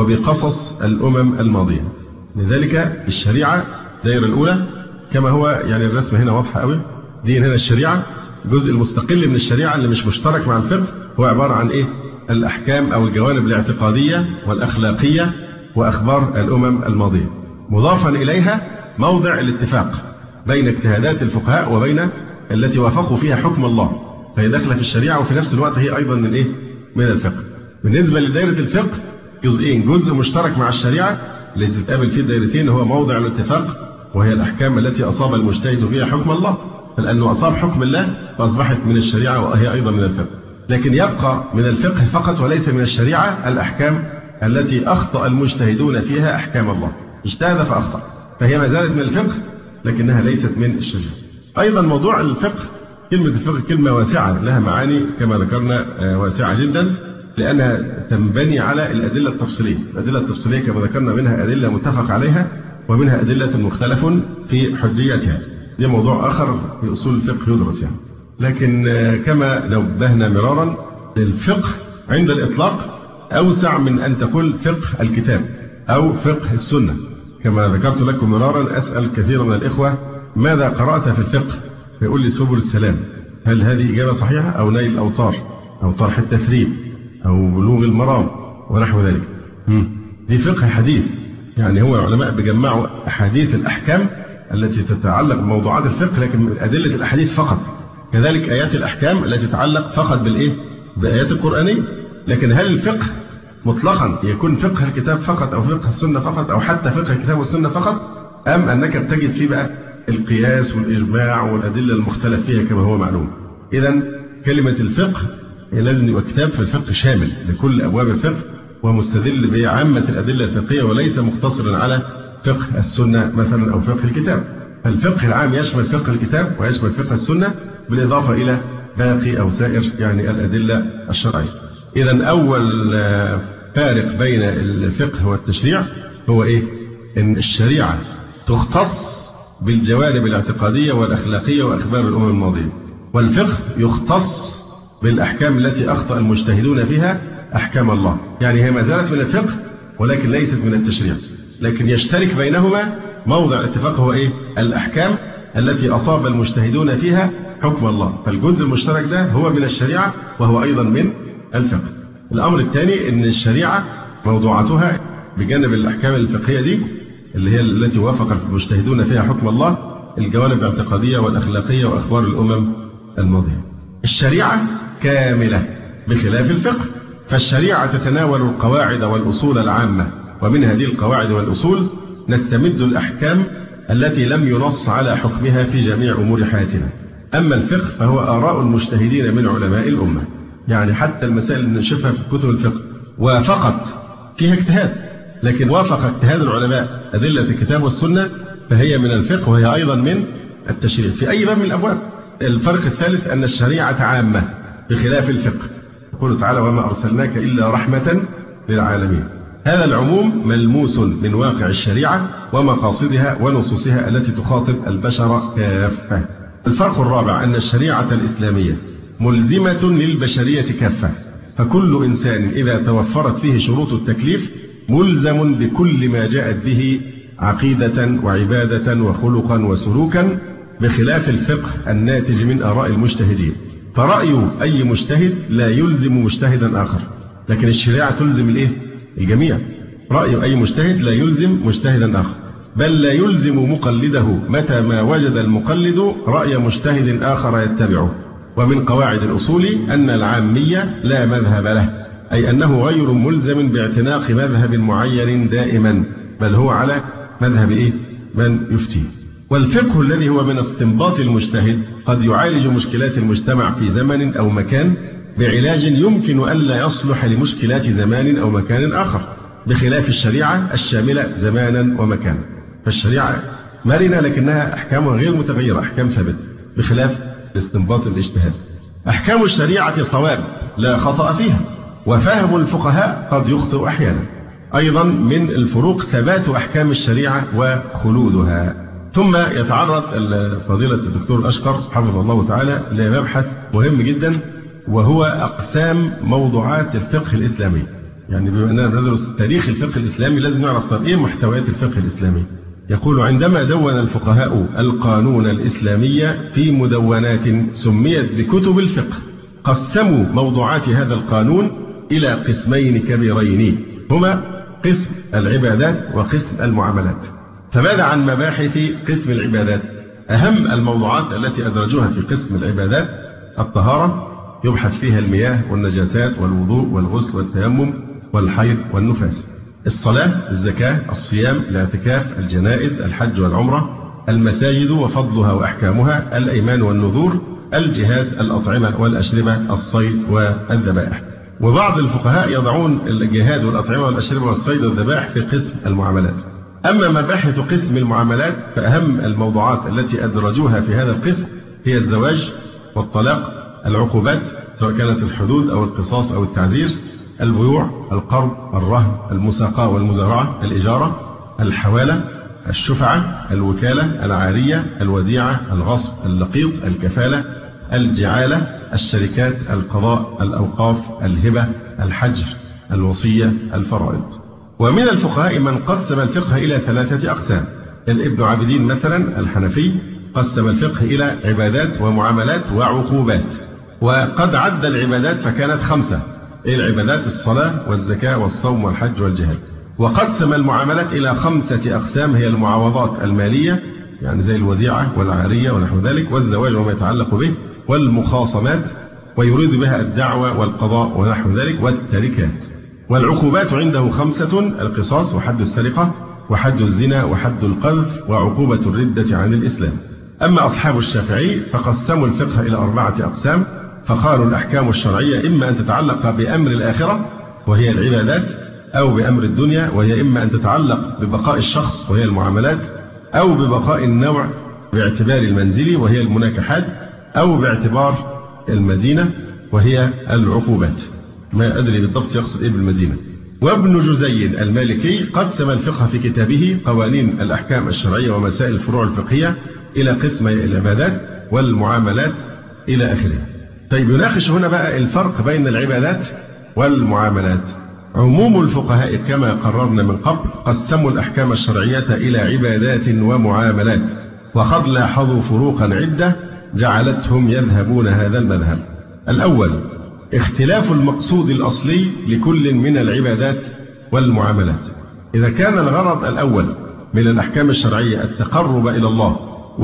وبقصص الأمم الماضية. لذلك الشريعة دائرة الأولى كما هو، يعني الرسمة هنا واضحة قوي، دي هنا الشريعة، الجزء المستقل من الشريعة اللي مش مشترك مع الفقه هو عبارة عن إيه؟ الأحكام أو الجوانب الاعتقادية والأخلاقية وأخبار الأمم الماضية. مضافا إليها موضع الاتفاق بين اجتهادات الفقهاء وبين التي وافقوا فيها حكم الله، فهي داخلة في الشريعة وفي نفس الوقت هي أيضا من إيه؟ من الفقه. بالنسبة لدائرة الفقه جزئين، جزء مشترك مع الشريعة اللي تتقابل فيه الدائرتين هو موضع الاتفاق، وهي الأحكام التي أصاب المجتهد فيها حكم الله، لأنه أصاب حكم الله فأصبحت من الشريعة وهي أيضا من الفقه. لكن يبقى من الفقه فقط وليس من الشريعة الأحكام التي أخطأ المجتهدون فيها أحكام الله، اجتهد فأخطأ، فهي ما زالت من الفقه لكنها ليست من الشريعة. أيضا موضوع الفقه، كلمة الفقه كلمة واسعة لها معاني كما ذكرنا واسعة جدا، لأنها تنبني على الأدلة التفصيلية. الأدلة التفصيلية كما ذكرنا منها أدلة متفق عليها ومنها أدلة مختلف في حجيتها. ده موضوع آخر في أصول الفقه يدرس يعني. لكن كما نبهنا مرارا، الفقه عند الإطلاق أوسع من أن تقول فقه الكتاب أو فقه السنة. كما ذكرت لكم مرارا، أسأل كثير من الإخوة ماذا قرأت في الفقه؟ يقول لي سبل السلام. هل هذه إجابة صحيحة؟ أو نيل الأوطار أو طرح التثريب أو بلوغ المرام ونحو ذلك. دي فقه حديث، يعني هو العلماء بيجمعوا أحاديث الأحكام التي تتعلق بموضوعات الفقه، لكن من أدلة الأحاديث فقط. كذلك آيات الأحكام التي تتعلق فقط بالإيه؟ بآيات القرآنية. لكن هل الفقه مطلقا يكون فقه الكتاب فقط أو فقه السنة فقط أو حتى فقه الكتاب والسنة فقط، أم أنك تجد فيه بقى القياس والإجماع والأدلة المختلف فيها كما هو معلوم؟ إذن كلمة الفقه لازم يبقى كتاب في الفقه شامل لكل أبواب الفقه ومستدل بعامة الأدلة الفقهية، وليس مقتصرا على فقه السنة مثلا أو فقه الكتاب. الفقه العام يشمل فقه الكتاب ويشمل فقه السنة بالإضافة إلى باقي أو سائر يعني الأدلة الشرعية. إذن أول فارق بين الفقه والتشريع هو إيه؟ إن الشريعة تختص بالجوانب الاعتقادية والأخلاقية وأخبار الأمم الماضية، والفقه يختص بالأحكام التي أخطأ المجتهدون فيها أحكام الله. يعني هي ما زالت من الفقه ولكن ليست من التشريع، لكن يشترك بينهما موضع الاتفاق هو إيه؟ الأحكام التي أصاب المجتهدون فيها حكم الله. فالجزء المشترك ده هو من الشريعة وهو أيضا من الفقه. الأمر الثاني أن الشريعة موضوعاتها بجانب الأحكام الفقهية دي اللي هي التي وافق المجتهدون فيها حكم الله، الجوانب الاعتقادية والأخلاقية وأخبار الأمم الماضية. الشريعة كاملة بخلاف الفقه، فالشريعة تتناول القواعد والأصول العامة، ومن هذه القواعد والأصول نستمد الأحكام التي لم ينص على حكمها في جميع أمور حياتنا. أما الفقه فهو آراء المجتهدين من علماء الأمة، يعني حتى المسائل اللي نشوفها في كتب الفقه وفقط فيها اجتهاد، لكن وافق اجتهاد العلماء أدلة الكتاب والسنة فهي من الفقه وهي أيضا من التشريع في أي باب من الأبواب. الفرق الثالث أن الشريعة عامة بخلاف الفقه. يقول تعالى: وما أرسلناك إلا رحمة للعالمين. هذا العموم ملموس من واقع الشريعة ومقاصدها ونصوصها التي تخاطب البشر كافة. الفرق الرابع أن الشريعة الإسلامية ملزمة للبشرية كافة، فكل إنسان إذا توفرت فيه شروط التكليف ملزم بكل ما جاءت به عقيدة وعبادة وخلقا وسلوكا، بخلاف الفقه الناتج من آراء المجتهدين. فرأي أي مجتهد لا يلزم مجتهدا آخر، لكن الشريعة تلزم الإيه؟ الجميع. رأي أي مجتهد لا يلزم مجتهدا آخر، بل لا يلزم مقلده متى ما وجد المقلد رأي مجتهد آخر يتبعه. ومن قواعد الأصول أن العامية لا مذهب له، أي أنه غير ملزم باعتناق مذهب معين دائما، بل هو على مذهب إيه؟ من يفتيه. والفقه الذي هو من استنباط المجتهد قد يعالج مشكلات المجتمع في زمن أو مكان بعلاج يمكن ألا يصلح لمشكلات زمان أو مكان آخر، بخلاف الشريعة الشاملة زمانا ومكانا. فالشريعة مرنة لكنها أحكامها غير متغيرة، أحكام ثابتة، بخلاف الاستنباط الاجتهاد. أحكام الشريعة صواب لا خطأ فيها، وفهم الفقهاء قد يخطئ أحيانا. أيضا من الفروق ثبات أحكام الشريعة وخلودها. ثم يتعرض فضيلة الدكتور الأشقر حفظه الله تعالى لمبحث مهم جدا، وهو أقسام موضوعات الفقه الإسلامي. يعني بما أننا ندرس تاريخ الفقه الإسلامي لازم نعرف طب إيه محتويات الفقه الإسلامي. يقول: عندما دون الفقهاء القانون الإسلامي في مدونات سميت بكتب الفقه، قسموا موضوعات هذا القانون إلى قسمين كبيرين، هما قسم العبادات وقسم المعاملات. فماذا عن مباحث قسم العبادات؟ أهم الموضوعات التي أدرجوها في قسم العبادات الطهارة، يبحث فيها المياه والنجاسات والوضوء والغسل والتيمم والحيض والنفاس. الصلاة، الزكاة، الصيام، الاعتكاف، الجنائز، الحج والعمرة، المساجد وفضلها وأحكامها، الأيمان والنذور، الجهاد، الأطعمة والأشربة، الصيد والذبائح. وبعض الفقهاء يضعون الجهاد والأطعمة والأشربة والصيد والذبائح في قسم المعاملات. أما مباحث قسم المعاملات فأهم الموضوعات التي أدرجوها في هذا القسم هي الزواج والطلاق، العقوبات سواء كانت الحدود أو القصاص أو التعزير، البيوع، القرض، الرهن، المساقاة والمزارعة، الإجارة، الحوالة، الشفعة، الوكالة، العارية، الوديعة، الغصب، اللقيط، الكفالة، الجعالة، الشركات، القضاء، الأوقاف، الهبة، الحجر، الوصية، الفرائض. ومن الفقهاء من قسم الفقه إلى ثلاثة أقسام. الابن عابدين مثلا الحنفي قسم الفقه إلى عبادات ومعاملات وعقوبات، وقد عد العبادات فكانت خمسة. إيه العبادات؟ الصلاة والزكاة والصوم والحج والجهاد. وقسم المعاملات إلى خمسة أقسام، هي المعاوضات المالية يعني زي الوديعة والعارية ونحو ذلك، والزواج وما يتعلق به، والمخاصمات ويريد بها الدعوة والقضاء ونحو ذلك، والتركات. والعقوبات عنده خمسة: القصاص، وحد السرقة، وحد الزنا، وحد القذف، وعقوبة الردة عن الإسلام. أما أصحاب الشافعي فقسموا الفقه إلى أربعة أقسام، فقالوا الأحكام الشرعية إما أن تتعلق بأمر الآخرة وهي العبادات، أو بأمر الدنيا وهي إما أن تتعلق ببقاء الشخص وهي المعاملات، أو ببقاء النوع باعتبار المنزل وهي المناكحات، أو باعتبار المدينة وهي العقوبات. ما أدري بالضبط يقصد إيه بالمدينة. وابن جزي المالكي قسم الفقه في كتابه قوانين الأحكام الشرعية ومسائل الفروع الفقهية إلى قسمي العبادات والمعاملات إلى آخره. طيب يناقش هنا بقى الفرق بين العبادات والمعاملات. عموم الفقهاء كما قررنا من قبل قسموا الأحكام الشرعية إلى عبادات ومعاملات، وقد لاحظوا فروقا عدة جعلتهم يذهبون هذا المذهب. الأول اختلاف المقصود الأصلي لكل من العبادات والمعاملات. إذا كان الغرض الأول من الأحكام الشرعية التقرب إلى الله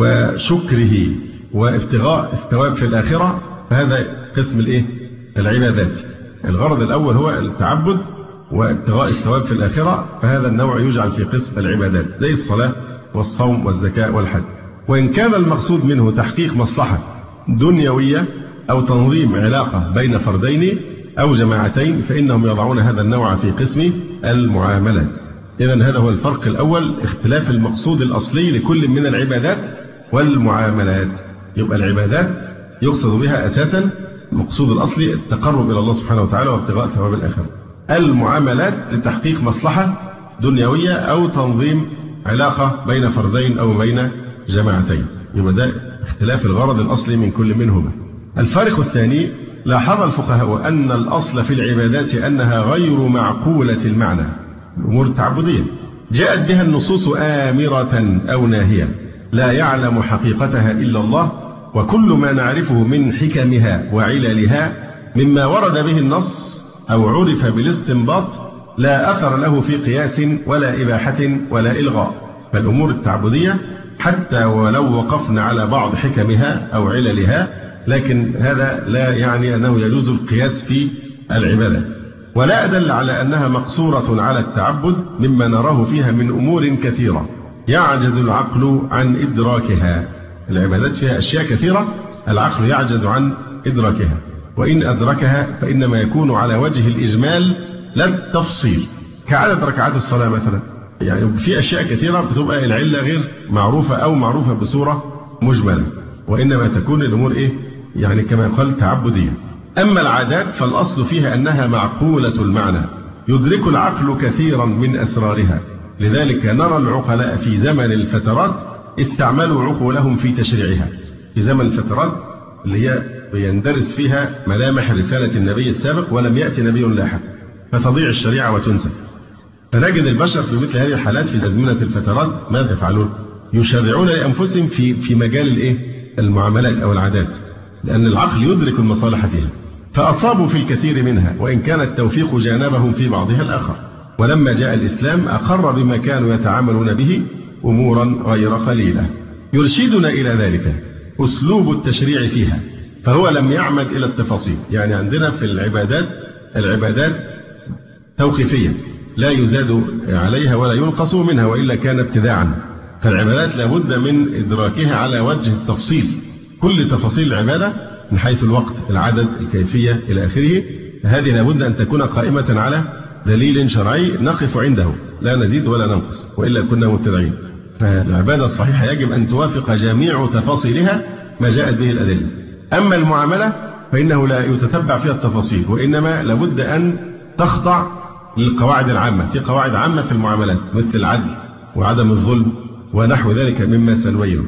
وشكره وابتغاء الثواب في الآخرة فهذا قسم الإيه؟ العبادات. الغرض الأول هو التعبد وابتغاء الثواب في الآخرة، فهذا النوع يجعل في قسم العبادات زي الصلاة والصوم والزكاة والحج. وإن كان المقصود منه تحقيق مصلحة دنيوية أو تنظيم علاقة بين فردين أو جماعتين فإنهم يضعون هذا النوع في قسم المعاملات. إذن هذا هو الفرق الأول، اختلاف المقصود الأصلي لكل من العبادات والمعاملات. يبقى العبادات يقصد بها أساسا المقصود الأصلي التقرب إلى الله سبحانه وتعالى وابتغاء ثواب الآخرة. المعاملات لتحقيق مصلحة دنيوية أو تنظيم علاقة بين فردين أو بين جماعتين. يبقى ده اختلاف الغرض الأصلي من كل منهما. الفارق الثاني، لاحظ الفقهاء أن الأصل في العبادات أنها غير معقولة المعنى، الأمور التعبدية جاءت بها النصوص آمرة أو ناهية لا يعلم حقيقتها إلا الله، وكل ما نعرفه من حكمها وعللها مما ورد به النص أو عرف بالاستنباط لا أثر له في قياس ولا إباحة ولا إلغاء. فالأمور التعبدية حتى ولو وقفنا على بعض حكمها أو عللها لكن هذا لا يعني أنه يجوز القياس في العبادة. ولا أدل على أنها مقصورة على التعبد مما نراه فيها من أمور كثيرة يعجز العقل عن إدراكها. العبادات فيها أشياء كثيرة العقل يعجز عن إدراكها، وإن أدركها فإنما يكون على وجه الإجمال لا التفصيل، كعدد ركعات الصلاة مثلا. يعني في أشياء كثيرة بتبقى العلة غير معروفة أو معروفة بصورة مجملة، وإنما تكون الأمور إيه؟ يعني كما يقال تعبدية. أما العادات فالأصل فيها أنها معقولة المعنى يدرك العقل كثيرا من أسرارها، لذلك نرى العقلاء في زمن الفترات استعملوا عقولهم في تشريعها. في زمن الفترات اللي هي بيندرس فيها ملامح رسالة النبي السابق ولم يأتي نبي لاحق فتضيع الشريعة وتنسى، فنجد البشر في مثل هذه الحالات في أزمنة الفترات ماذا يفعلون؟ يشرعون لأنفسهم في في مجال الإيه؟ المعاملات أو العادات، لأن العقل يدرك المصالح فيها، فأصابوا في الكثير منها وإن كان التوفيق جانبهم في بعضها الآخر. ولما جاء الإسلام أقر بما كانوا يتعاملون به أمورا غير قليلة. يرشدنا إلى ذلك أسلوب التشريع فيها، فهو لم يعمد إلى التفاصيل. يعني عندنا في العبادات العبادات توقيفية لا يزاد عليها ولا ينقص منها وإلا كان ابتداعا، فالعبادات لابد من إدراكها على وجه التفصيل، كل تفاصيل العبادة من حيث الوقت، العدد، الكيفية إلى آخره، هذه لابد أن تكون قائمة على دليل شرعي نقف عنده لا نزيد ولا ننقص وإلا كنا مبتدعين. فالعبادة الصحيحة يجب أن توافق جميع تفاصيلها ما جاءت به الأدلة. أما المعاملة فإنه لا يتتبع فيها التفاصيل، وإنما لابد أن تخضع للقواعد العامة. في قواعد عامة في المعاملات مثل العدل وعدم الظلم ونحو ذلك مما سنبينه.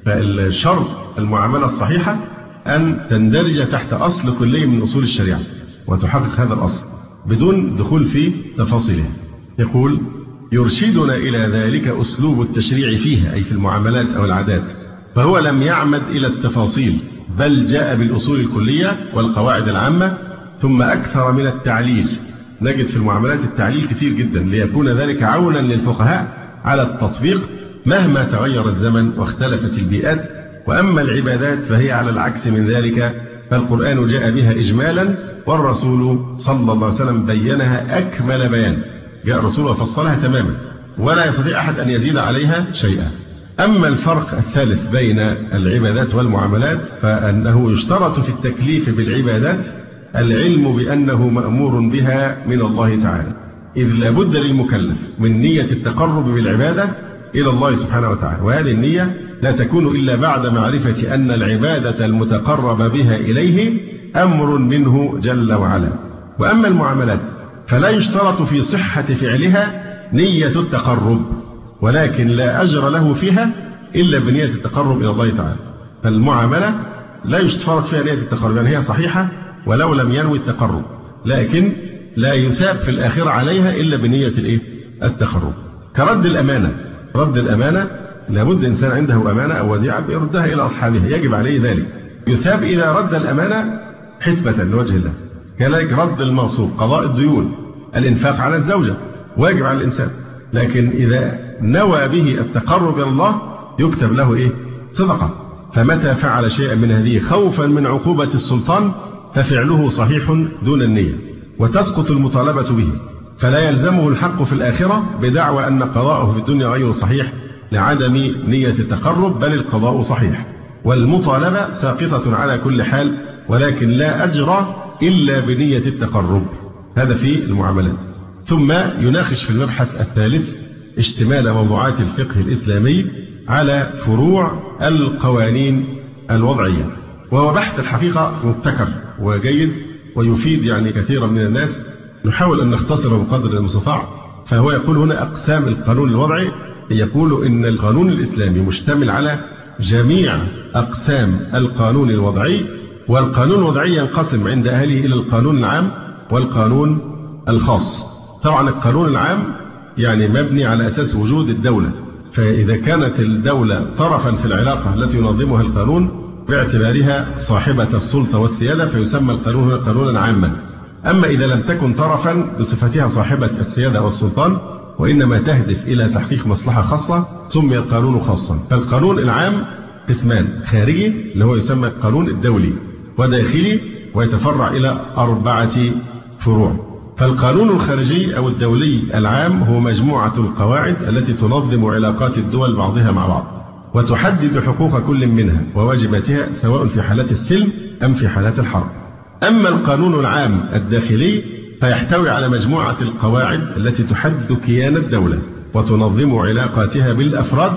فالشرط المعاملة الصحيحة أن تندرج تحت أصل كلي من أصول الشريعة وتحقق هذا الأصل بدون دخول في تفاصيلها. يقول: يرشدنا إلى ذلك أسلوب التشريع فيها، أي في المعاملات أو العادات، فهو لم يعمد إلى التفاصيل بل جاء بالأصول الكلية والقواعد العامة، ثم أكثر من التعليل. نجد في المعاملات التعليل كثير جدا ليكون ذلك عونا للفقهاء على التطبيق مهما تغير الزمن واختلفت البيئات. وأما العبادات فهي على العكس من ذلك، فالقرآن جاء بها إجمالا والرسول صلى الله عليه وسلم بينها أكمل بيان. جاء الرسول وفصلها تماما ولا يستطيع أحد أن يزيد عليها شيئا. أما الفرق الثالث بين العبادات والمعاملات فأنه يشترط في التكليف بالعبادات العلم بأنه مأمور بها من الله تعالى، إذ لابد للمكلف من نية التقرب بالعبادة إلى الله سبحانه وتعالى، وهذه النية لا تكون إلا بعد معرفة أن العبادة المتقرب بها إليه أمر منه جل وعلا. وأما المعاملات فلا يشترط في صحة فعلها نية التقرب، ولكن لا أجر له فيها إلا بنية التقرب إلى الله تعالى. فالمعاملة لا يشترط فيها نية التقرب، يعني هي صحيحة ولو لم ينوي التقرب، لكن لا يثاب في الآخرة عليها إلا بنية التقرب. كرد الأمانة، رد الأمانة لابد إنسان عنده أمانة أو وديعة يردها إلى أصحابها، يجب عليه ذلك، يثاب إذا رد الأمانة حسبة لوجه الله. كذلك رد المغصوب، قضاء الديون، الإنفاق على الزوجة واجب على الإنسان، لكن إذا نوى به التقرب إلى الله يكتب له إيه؟ صدقة. فمتى فعل شيئا من هذه خوفا من عقوبة السلطان ففعله صحيح دون النية، وتسقط المطالبة به، فلا يلزمه الحق في الآخرة بدعوى أن قضاءه في الدنيا غير صحيح لعدم نية التقرب، بل القضاء صحيح، والمطالبة ساقطة على كل حال، ولكن لا أجر إلا بنية التقرب. هذا في المعاملات. ثم يناقش في المبحث الثالث اشتمال موضوعات الفقه الإسلامي على فروع القوانين الوضعية، وهو بحث الحقيقة مبتكر وجيد ويفيد يعني كثيرا من الناس. نحاول أن نختصره بقدر المستطاع. فهو يقول هنا أقسام القانون الوضعي، يقول إن القانون الإسلامي مشتمل على جميع أقسام القانون الوضعي، والقانون الوضعي ينقسم عند أهله إلى القانون العام والقانون الخاص. طبعا القانون العام يعني مبني على أساس وجود الدولة، فإذا كانت الدولة طرفا في العلاقة التي ينظمها القانون باعتبارها صاحبة السلطة والسيادة فيسمى القانون قانونا عاما. أما إذا لم تكن طرفا بصفتها صاحبة السيادة والسلطان وإنما تهدف إلى تحقيق مصلحة خاصة سمي القانون خاصا. فالقانون العام قسمان: خارجي اللي هو يسمى القانون الدولي، وداخلي ويتفرع إلى أربعة فروع. فالقانون الخارجي أو الدولي العام هو مجموعة القواعد التي تنظم علاقات الدول بعضها مع بعض وتحدد حقوق كل منها وواجباتها سواء في حالات السلم أم في حالات الحرب. أما القانون العام الداخلي فيحتوي على مجموعة القواعد التي تحدد كيان الدولة وتنظم علاقاتها بالأفراد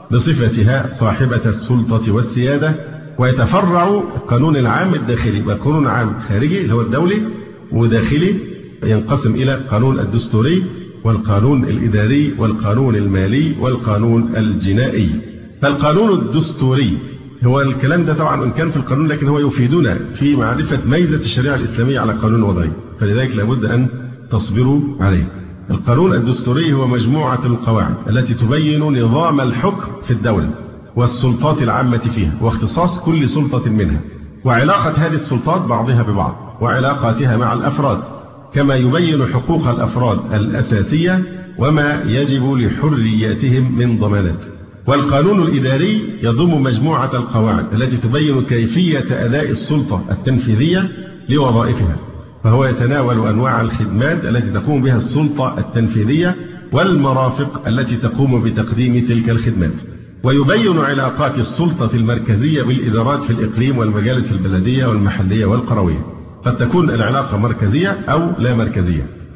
بصفتها صاحبة السلطة والسيادة، ويتفرع القانون العام الداخلي. والقانون العام خارجي اللي هو الدولي، وداخلي ينقسم إلى القانون الدستوري والقانون الإداري والقانون المالي والقانون الجنائي. فالقانون الدستوري هو الكلام ده طبعا إن كان في القانون، لكن هو يفيدنا في معرفة ميزة الشريعة الإسلامية على القانون الوضعي، فلذلك لابد أن تصبروا عليه. القانون الدستوري هو مجموعة القواعد التي تبين نظام الحكم في الدولة والسلطات العامة فيها واختصاص كل سلطة منها وعلاقة هذه السلطات بعضها ببعض وعلاقاتها مع الأفراد، كما يبين حقوق الأفراد الأساسية وما يجب لحرياتهم من ضمانات. والقانون الإداري يضم مجموعة القواعد التي تبين كيفية أداء السلطة التنفيذية لوظائفها، فهو يتناول أنواع الخدمات التي تقوم بها السلطة التنفيذية والمرافق التي تقوم بتقديم تلك الخدمات، ويبين علاقات السلطة المركزية بالإدارات في الإقليم والمجالس البلدية والمحلية والقروية. قد تكون العلاقة مركزية أو لا مركزية.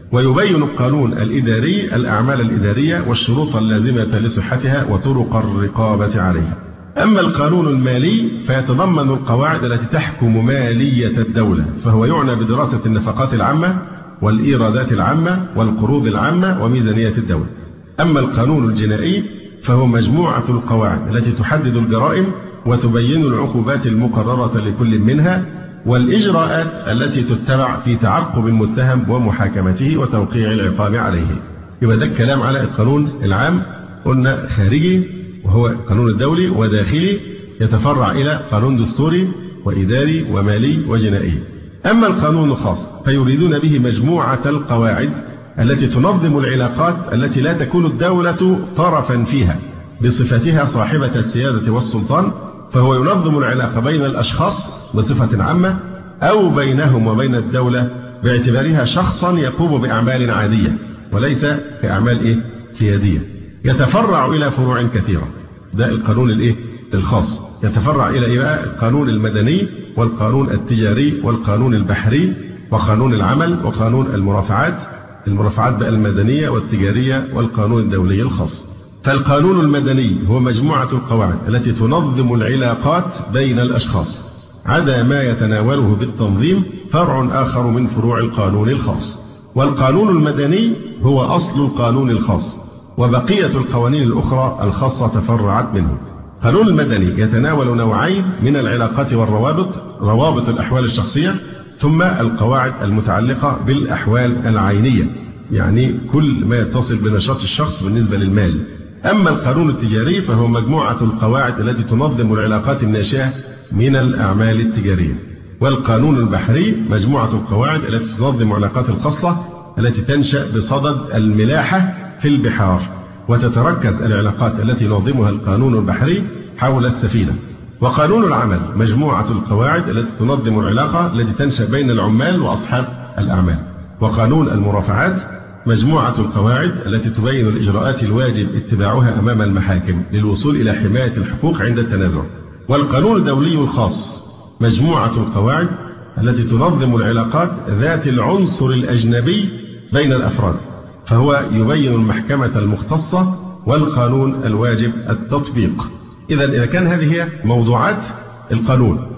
ويبين القانون الإداري الأعمال الإدارية والشروط اللازمة لصحتها وطرق الرقابة عليها. أما القانون المالي فيتضمن القواعد التي تحكم مالية الدولة، فهو يعنى بدراسة النفقات العامة والإيرادات العامة والقروض العامة وميزانية الدولة. أما القانون الجنائي فهو مجموعة القواعد التي تحدد الجرائم وتبين العقوبات المقررة لكل منها والإجراءات التي تتبع في تعقب المتهم ومحاكمته وتوقيع العقاب عليه. يبقى ده الكلام على القانون العام، قلنا خارجي وهو القانون الدولي، وداخلي يتفرع إلى قانون دستوري وإداري ومالي وجنائي. أما القانون الخاص فيريدون به مجموعة القواعد التي تنظم العلاقات التي لا تكون الدولة طرفا فيها بصفتها صاحبة السيادة والسلطان، فهو ينظم العلاقة بين الأشخاص بصفة عامة أو بينهم وبين الدولة باعتبارها شخصا يقوم بأعمال عادية وليس كأعمال إيه؟ سيادية. يتفرع إلى فروع كثيرة. ده القانون الإيه؟ الخاص. يتفرع إلى إيه بقى؟ القانون المدني والقانون التجاري والقانون البحري وقانون العمل وقانون المرافعات، المرافعات بقى المدنية والتجارية والقانون الدولي الخاص. فالقانون المدني هو مجموعة القواعد التي تنظم العلاقات بين الأشخاص، عدا ما يتناوله بالتنظيم فرع آخر من فروع القانون الخاص. والقانون المدني هو أصل القانون الخاص، وبقية القوانين الأخرى الخاصة تفرعت منه. القانون المدني يتناول نوعين من العلاقات والروابط: روابط الأحوال الشخصية ثم القواعد المتعلقة بالأحوال العينية، يعني كل ما يتصل بنشاط الشخص بالنسبة للمال. أما القانون التجاري فهو مجموعة القواعد التي تنظم العلاقات الناشئة من الأعمال التجارية. والقانون البحري مجموعة القواعد التي تنظم العلاقات الخاصة التي تنشأ بصدد الملاحة في البحار، وتتركز العلاقات التي ينظمها القانون البحري حول السفينة. وقانون العمل مجموعة القواعد التي تنظم العلاقة التي تنشأ بين العمال وأصحاب الأعمال. وقانون المرافعات مجموعة القواعد التي تبين الإجراءات الواجب اتباعها أمام المحاكم للوصول إلى حماية الحقوق عند التنازع. والقانون الدولي الخاص مجموعة القواعد التي تنظم العلاقات ذات العنصر الأجنبي بين الأفراد، فهو يبين المحكمة المختصة والقانون الواجب التطبيق. إذا إذا كان هذه هي موضوعات القانون،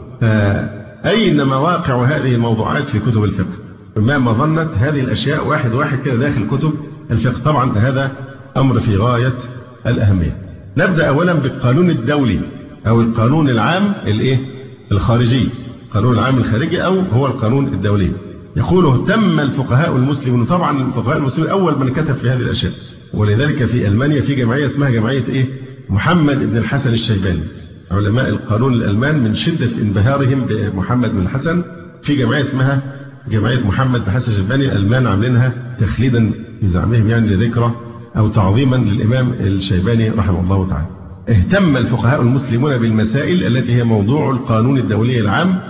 فأين مواقع هذه الموضوعات في كتب الفقه؟ ما مظنة هذه الأشياء واحد واحد كده داخل كتب الفقه؟ طبعا هذا أمر في غاية الأهمية. نبدأ أولا بالقانون الدولي أو القانون العام الإيه؟ الخارجي. القانون العام الخارجي أو هو القانون الدولي. يقول اهتم الفقهاء المسلمون، طبعا الفقهاء المسلمين أول من كتب في هذه الأشياء، ولذلك في ألمانيا في جمعية اسمها جمعية إيه؟ محمد بن الحسن الشيباني. علماء القانون الألمان من شدة انبهارهم بمحمد بن الحسن في جمعية اسمها جمعية محمد بن الحسن الشيباني. الألمان عاملينها تخليدا بزعمهم يعني لذكرى أو تعظيما للإمام الشيباني رحمه الله تعالى. اهتم الفقهاء المسلمون بالمسائل التي هي موضوع القانون الدولي العام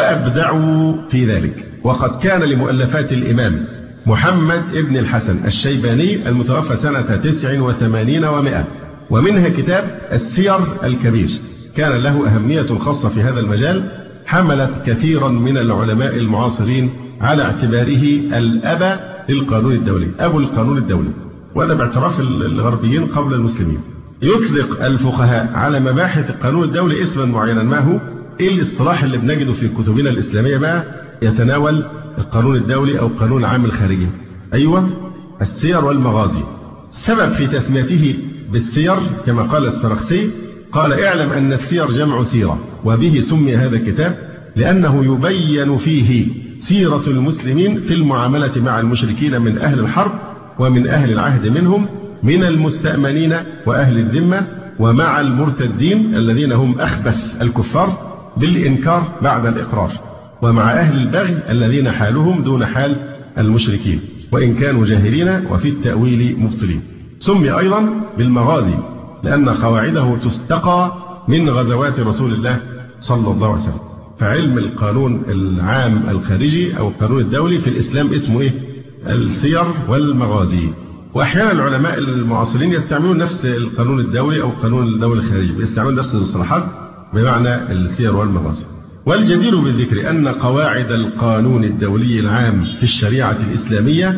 وأبدعوا في ذلك. وقد كان لمؤلفات الإمام محمد بن الحسن الشيباني المتوفى سنة تسع وثمانين ومائة، ومنها كتاب السير الكبير، كان له أهمية خاصة في هذا المجال، حملت كثيرا من العلماء المعاصرين على اعتباره الأب للقانون الدولي، أبو القانون الدولي، وهذا باعتراف الغربيين قبل المسلمين. يطلق الفقهاء على مباحث القانون الدولي اسما معينا. ما هو؟ إيه الاصطلاح اللي بنجده في كتبنا الإسلامية بقى يتناول القانون الدولي أو القانون العام الخارجي؟ أيوة، السير والمغازي. السبب في تسميته بالسير كما قال السرخسي، قال اعلم أن السير جمع سيرة، وبه سمي هذا الكتاب لأنه يبين فيه سيرة المسلمين في المعاملة مع المشركين من أهل الحرب ومن أهل العهد منهم، من المستأمنين وأهل الذمة، ومع المرتدين الذين هم أخبث الكفار بالإنكار بعد الإقرار، ومع أهل البغي الذين حالهم دون حال المشركين وإن كانوا جاهلين وفي التأويل مبطلين. سمي أيضا بالمغازي لأن قواعده تستقى من غزوات رسول الله صلى الله عليه وسلم. فعلم القانون العام الخارجي أو القانون الدولي في الإسلام اسمه إيه؟ السير والمغازي. وأحيانا العلماء المعاصرين يستعملون نفس القانون الدولي أو القانون الدولي الخارجي، يستعملون نفس المصطلحات بمعنى السير والمغازي. والجدير بالذكر أن قواعد القانون الدولي العام في الشريعة الإسلامية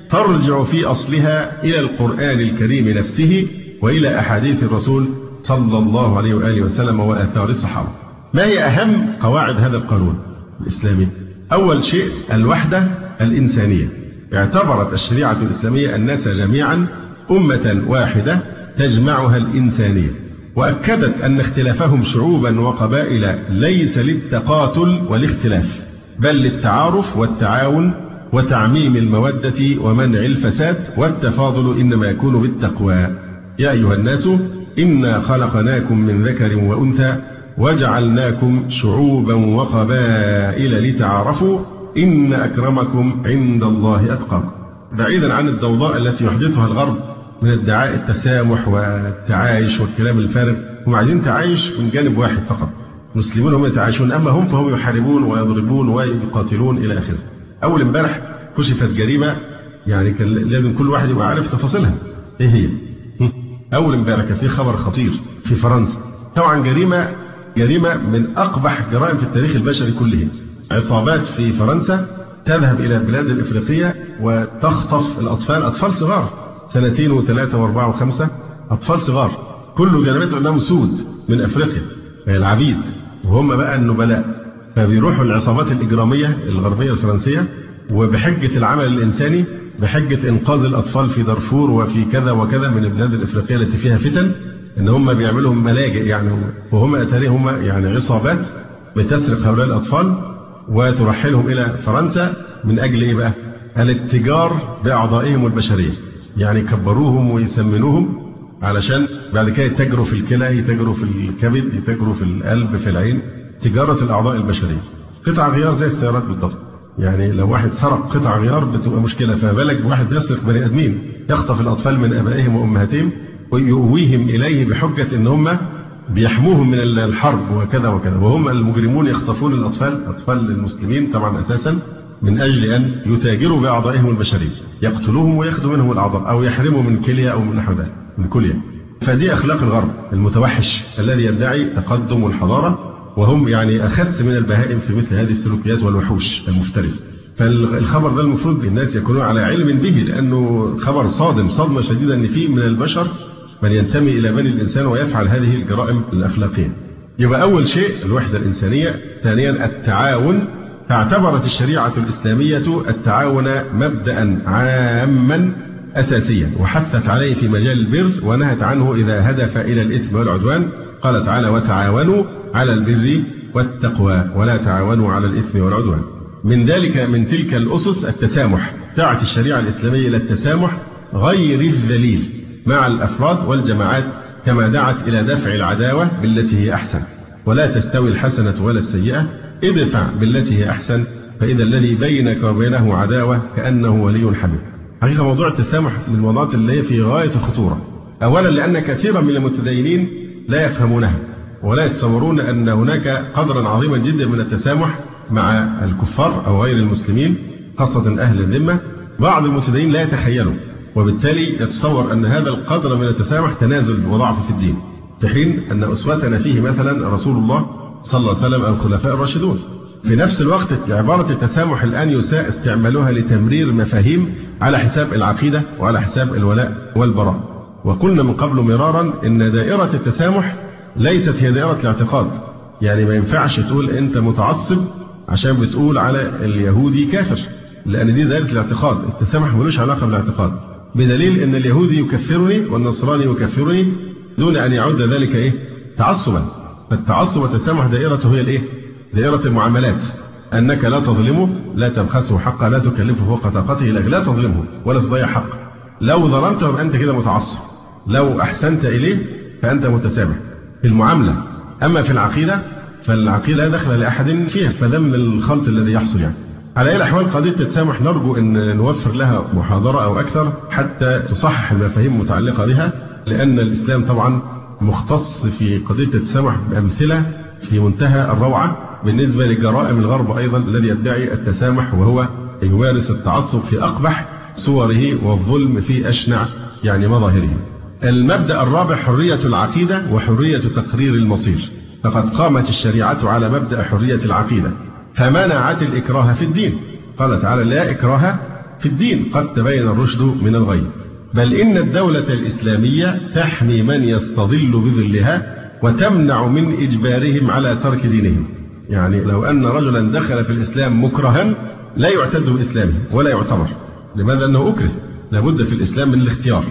ترجع في أصلها إلى القرآن الكريم نفسه وإلى أحاديث الرسول صلى الله عليه وآله وسلم وآثار الصحابة. ما هي أهم قواعد هذا القانون الإسلامي؟ أول شيء الوحدة الإنسانية. اعتبرت الشريعة الإسلامية الناس جميعا أمة واحدة تجمعها الإنسانية، وأكدت أن اختلافهم شعوبا وقبائل ليس للتقاتل والاختلاف، بل للتعارف والتعاون وتعميم المودة ومنع الفساد، والتفاضل إنما يكون بالتقوى. يا أيها الناس إنا خلقناكم من ذكر وأنثى وجعلناكم شعوبا وقبائل لتعارفوا إن أكرمكم عند الله أتقاكم. بعيدا عن الضوضاء التي يحدثها الغرب من ادعاء التسامح والتعايش والكلام الفارغ، هم عايزين تعايش من جانب واحد فقط. المسلمون هم يتعايشون، أما هم فهم يحاربون ويضربون ويقاتلون إلى آخره. أول امبارح كشفت جريمة يعني كان لازم كل واحد يبقى عارف تفاصيلها. إيه هي؟ أول امبارح كان في خبر خطير في فرنسا، طبعا جريمة جريمة من أقبح جرائم في التاريخ البشري كله. عصابات في فرنسا تذهب إلى البلاد الإفريقية وتخطف الأطفال، أطفال صغار سنتين وثلاثة وأربعة وخمسة، أطفال صغار كل جريمته أنهم سود من أفريقيا العبيد، وهم بقى النبلاء. فبيروحوا العصابات الإجرامية الغربية الفرنسية وبحجة العمل الإنساني، بحجة إنقاذ الأطفال في دارفور وفي كذا وكذا من البلاد الإفريقية التي فيها فتن، إن هم بيعملوا ملاجئ يعني، وهم أتاري هم يعني عصابات بتسرق هؤلاء الأطفال وترحلهم إلى فرنسا من أجل إيه بقى؟ الاتجار بأعضائهم البشرية، يعني يكبروهم ويسمنوهم علشان بعد كده يتاجروا في الكلى، يتاجروا في الكبد، يتاجروا في القلب، في العين، تجارة الأعضاء البشرية. قطع غيار زي السيارات بالضبط، يعني لو واحد سرق قطع غيار بتبقى مشكلة، فبالك بواحد بيسرق بني آدمين، يخطف الأطفال من آبائهم وأمهاتهم ويؤويهم إليه بحجة إن هم بيحموهم من الحرب وكذا وكذا، وهم المجرمون يخطفون الأطفال، أطفال المسلمين طبعا أساسا، من أجل أن يتاجروا بأعضائهم البشرية، يقتلوهم ويأخذوا منهم الأعضاء أو يحرموا من كلية أو من نحو ذلك، من كلية. فدي أخلاق الغرب المتوحش الذي يدعي تقدم والحضارة، وهم يعني أخس من البهائم في مثل هذه السلوكيات والوحوش المفترسة. فالخبر ده المفروض الناس يكونوا على علم به، لأنه خبر صادم، صدمة شديدة أن في من البشر من ينتمي إلى بني الإنسان ويفعل هذه الجرائم الأخلاقية. يبقى أول شيء الوحدة الإنسانية. ثانيا التعاون. اعتبرت الشريعة الإسلامية التعاون مبدأ عاما أساسيا، وحثت عليه في مجال البر ونهت عنه إذا هدف إلى الإثم والعدوان. قال تعالى: وتعاونوا على البر والتقوى ولا تعاونوا على الإثم والعدوان. من ذلك من تلك الأسس التسامح. دعت الشريعة الإسلامية إلى التسامح غير الذليل مع الأفراد والجماعات، كما دعت إلى دفع العداوة بالتي هي أحسن، ولا تستوي الحسنة ولا السيئة، ادفع بالتي هي أحسن فإذا الذي بينك وبينه عداوة كأنه ولي حميم. حقيقة موضوع التسامح من الموضوعات اللي هي في غاية الخطورة. أولا لأن كثيرا من المتدينين لا يفهمونها ولا يتصورون أن هناك قدرا عظيما جدا من التسامح مع الكفار أو غير المسلمين، خاصة أهل الذمة. بعض المتدينين لا يتخيلوا، وبالتالي يتصور أن هذا القدر من التسامح تنازل وضعف في الدين، في حين أن أسوتنا فيه مثلا رسول الله صلى الله عليه وسلم أو الخلفاء الراشدون. في نفس الوقت عبارة التسامح الآن يساء استعمالها لتمرير مفاهيم على حساب العقيدة وعلى حساب الولاء والبراء. وقلنا من قبل مرارا إن دائرة التسامح ليست هي دائرة الاعتقاد، يعني ما ينفعش تقول أنت متعصب عشان بتقول على اليهودي كافر، لأن دي دائرة الاعتقاد. التسامح ملوش علاقة بالاعتقاد، بدليل أن اليهودي يكفرني والنصراني يكفرني دون أن يعد ذلك إيه؟ تعصبا. فالتعصب والتسامح دائرته هي الإيه؟ دائرة المعاملات، أنك لا تظلمه، لا تبخسه حقه، لا تكلفه فوق طاقته، لا تظلمه ولا تضيع حقه. لو ظلمته فأنت كده متعصب، لو أحسنت إليه فأنت متسامح في المعاملة. أما في العقيدة فالعقيدة لا دخل لأحد فيها، فده من الخلط الذي يحصل. يعني على أي الأحوال قضية التسامح نرجو أن نوفر لها محاضرة أو أكثر حتى تصحح المفاهيم المتعلقة بها، لأن الإسلام طبعا مختص في قضية التسامح بأمثلة في منتهى الروعة بالنسبة لجرائم الغرب أيضا الذي يدعي التسامح وهو يمارس التعصب في أقبح صوره والظلم في أشنع يعني مظاهره. المبدأ الرابع حرية العقيدة وحرية تقرير المصير. فقد قامت الشريعة على مبدأ حرية العقيدة فمنعت الإكراه في الدين. قال تعالى: لا إكراه في الدين، قد تبين الرشد من الغي. بل إن الدولة الإسلامية تحمي من يستظل بظلها وتمنع من إجبارهم على ترك دينهم. يعني لو أن رجلا دخل في الإسلام مكرها لا يعتد بإسلامه ولا يعتبر. لماذا؟ أنه أكره، لابد في الإسلام من الاختيار،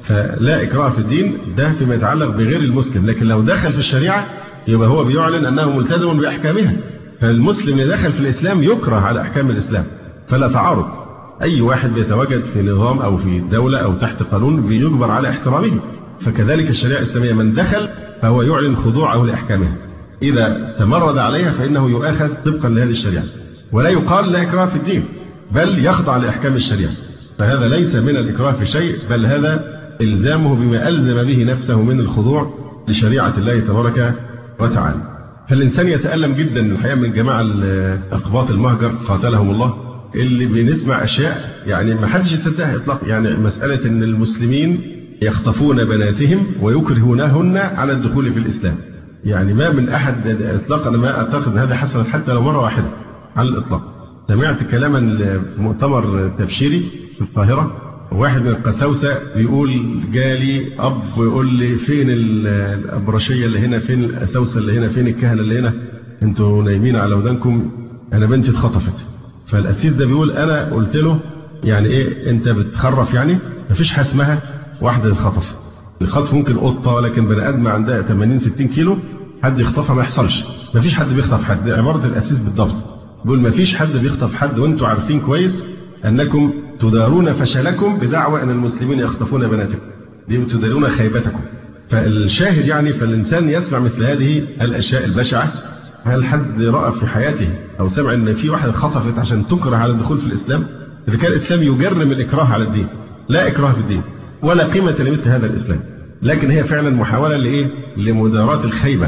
فلا إكراه في الدين. ده فيما يتعلق بغير المسلم. لكن لو دخل في الشريعة يبقى هو بيعلن أنه ملتزم بأحكامها. فالمسلم اللي دخل في الإسلام يكره على أحكام الإسلام، فلا تعارض. أي واحد بيتواجد في نظام أو في دولة أو تحت قانون بيجبر على احترامه. فكذلك الشريعة الإسلامية من دخل فهو يعلن خضوعه لأحكامها. إذا تمرد عليها فإنه يؤاخذ طبقا لهذه الشريعة، ولا يقال لا إكراه في الدين، بل يخضع لأحكام الشريعة. فهذا ليس من الإكراه في شيء، بل هذا إلزامه بما ألزم به نفسه من الخضوع لشريعة الله تبارك وتعالى. فالإنسان يتألم جدا الحقيقة من جماعة أقباط المهجر قاتلهم الله، اللي بنسمع أشياء يعني ما حدش يصدقها إطلاقا. يعني مسألة أن المسلمين يخطفون بناتهم ويكرهونهن على الدخول في الإسلام، يعني ما من أحد إطلاقا. أنا ما أعتقد أن هذا حصل حتى لو مرة واحدة على الإطلاق. سمعت كلاما في مؤتمر تبشيري في القاهرة، واحد من القساوسة بيقول جالي أب ويقول لي فين الأبرشية اللي هنا، فين القساوسة اللي هنا، فين الكهنة اللي هنا، أنتوا نايمين على ودانكم، أنا بنتي اتخطفت. فالأسيس ده بيقول أنا قلت له يعني إيه أنت بتخرف؟ يعني مفيش حاجة اسمها واحدة تتخطف. الخطف ممكن قطة، لكن بني آدم عندها ثمانين ستين كيلو حد يخطفها ما يحصلش. مفيش حد بيخطف حد. عبارة الأسيس بالضبط بيقول مفيش حد بيخطف حد، وأنتوا عارفين كويس أنكم تدارون فشلكم بدعوى أن المسلمين يخطفون بناتكم، دي بتدارون خيبتكم. فالشاهد يعني فالإنسان يسمع مثل هذه الأشياء البشعة. هل حد رأى في حياته أو سمع أن في واحدة خطفت عشان تكره على الدخول في الإسلام؟ إذا كان الإسلام يجرم الإكراه على الدين، لا إكراه في الدين ولا قيمة لمثل هذا الإسلام، لكن هي فعلا محاولة لإيه؟ لمداراة الخيبة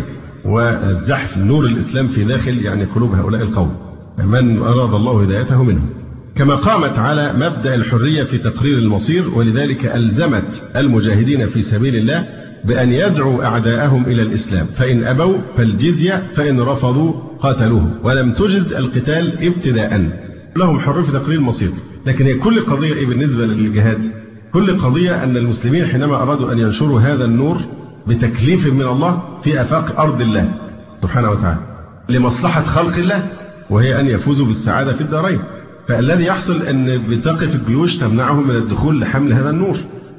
والزحف نور الإسلام في داخل يعني قلوب هؤلاء القوم من أراد الله هدايته منهم. كما قامت على مبدأ الحرية في تقرير المصير، ولذلك ألزمت المجاهدين في سبيل الله بأن يدعوا أعداءهم إلى الإسلام، فإن أبوا فالجزية، فإن رفضوا قاتلوهم، ولم تجز القتال ابتداء. لهم حرية في تقرير المصير. لكن هي كل قضية إيه بالنسبة للجهاد؟ كل قضية أن المسلمين حينما أرادوا أن ينشروا هذا النور بتكليف من الله في آفاق أرض الله سبحانه وتعالى لمصلحة خلق الله، وهي أن يفوزوا بالسعادة في الدارين. فالذي يحصل أن بتقف الجيوش تمنعهم من الدخول لحمل هذا النور،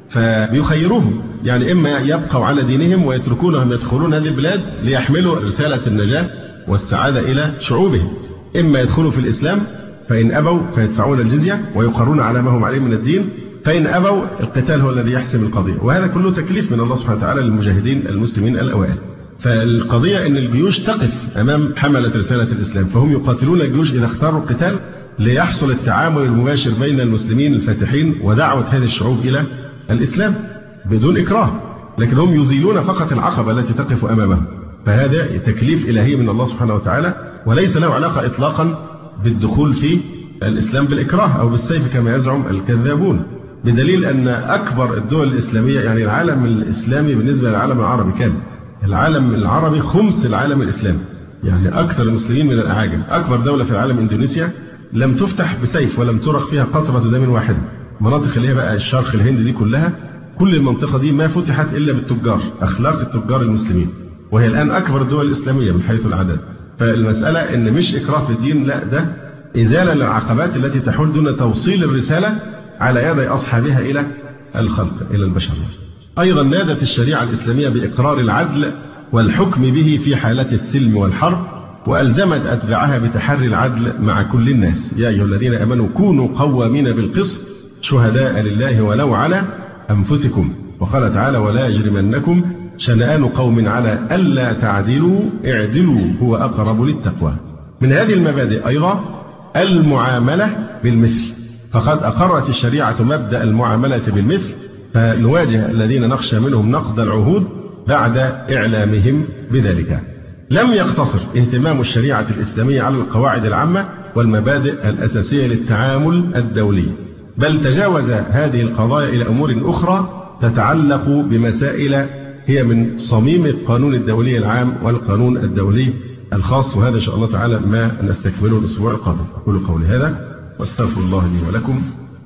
فبيخيروهم يعني إما يبقوا على دينهم ويتركونهم يدخلون هذه البلاد ليحملوا رسالة النجاة والسعادة إلى شعوبهم، إما يدخلوا في الإسلام فإن أبوا فيدفعون الجزية ويقرون على ما هم عليه من الدين، فإن أبوا القتال هو الذي يحسم القضية. وهذا كله تكليف من الله سبحانه وتعالى للمجاهدين المسلمين الأوائل. فالقضية أن الجيوش تقف أمام حملة رسالة الإسلام، فهم يقاتلون الجيوش إذا اختاروا القتال ليحصل التعامل المباشر بين المسلمين الفاتحين ودعوة هذه الشعوب إلى الإسلام بدون إكراه، لكن هم يزيلون فقط العقبة التي تقف أمامهم. فهذا تكليف إلهي من الله سبحانه وتعالى، وليس له علاقة إطلاقا بالدخول في الإسلام بالإكراه أو بالسيف كما يزعم الكذابون، بدليل أن أكبر الدول الإسلامية يعني العالم الإسلامي بالنسبة للعالم العربي كان العالم العربي خمس العالم الإسلامي، يعني أكثر المسلمين من الأعاجم. أكبر دولة في العالم إندونيسيا لم تفتح بسيف ولم ترق فيها قطرة دم واحدة. مناطق اللي هي بقى الشرق الهند دي كلها، كل المنطقة دي ما فتحت إلا بالتجار، أخلاق التجار المسلمين، وهي الآن أكبر الدول الإسلامية من حيث العدد. فالمسألة إن مش إكراه في الدين، لا، ده إزالة للعقبات التي تحول دون توصيل الرسالة على يد أصحابها إلى الخلق، إلى البشر. أيضا نادت الشريعة الإسلامية بإقرار العدل والحكم به في حالات السلم والحرب، وألزمت أتباعها بتحري العدل مع كل الناس. يا أيها الذين آمنوا كونوا قوامين بالقسط شهداء لله ولو على أنفسكم، وقال تعالى ولا يجرمنكم شنآن قوم على ألا تعدلوا اعدلوا هو أقرب للتقوى. من هذه المبادئ أيضا المعاملة بالمثل، فقد أقرت الشريعة مبدأ المعاملة بالمثل، فنواجه الذين نخشى منهم نقض العهود بعد إعلامهم بذلك. لم يقتصر اهتمام الشريعة الإسلامية على القواعد العامة والمبادئ الأساسية للتعامل الدولي، بل تجاوز هذه القضايا إلى أمور أخرى تتعلق بمسائل هي من صميم القانون الدولي العام والقانون الدولي الخاص، وهذا إن شاء الله تعالى ما نستكمله الأسبوع القادم. أقول قولي هذا واستغفر الله لي ولكم.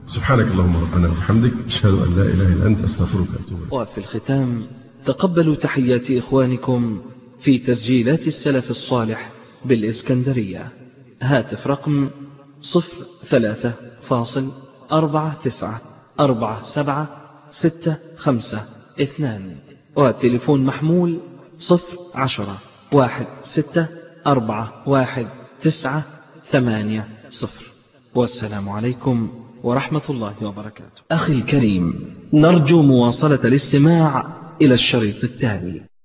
سبحانك اللهم ربنا وبحمدك، أشهد أن لا إله إلا أنت، أستغفرك وأتوب إليك. وفي الختام تقبلوا تحيات إخوانكم في تسجيلات السلف الصالح بالإسكندرية. هاتف رقم صفر ثلاثة فاصل أربعة تسعة أربعة سبعة ستة خمسة اثنان، وتليفون محمول صفر عشرة واحد ستة أربعة واحد تسعة ثمانية صفر. والسلام عليكم ورحمة الله وبركاته. أخي الكريم، نرجو مواصلة الاستماع إلى الشريط التالي.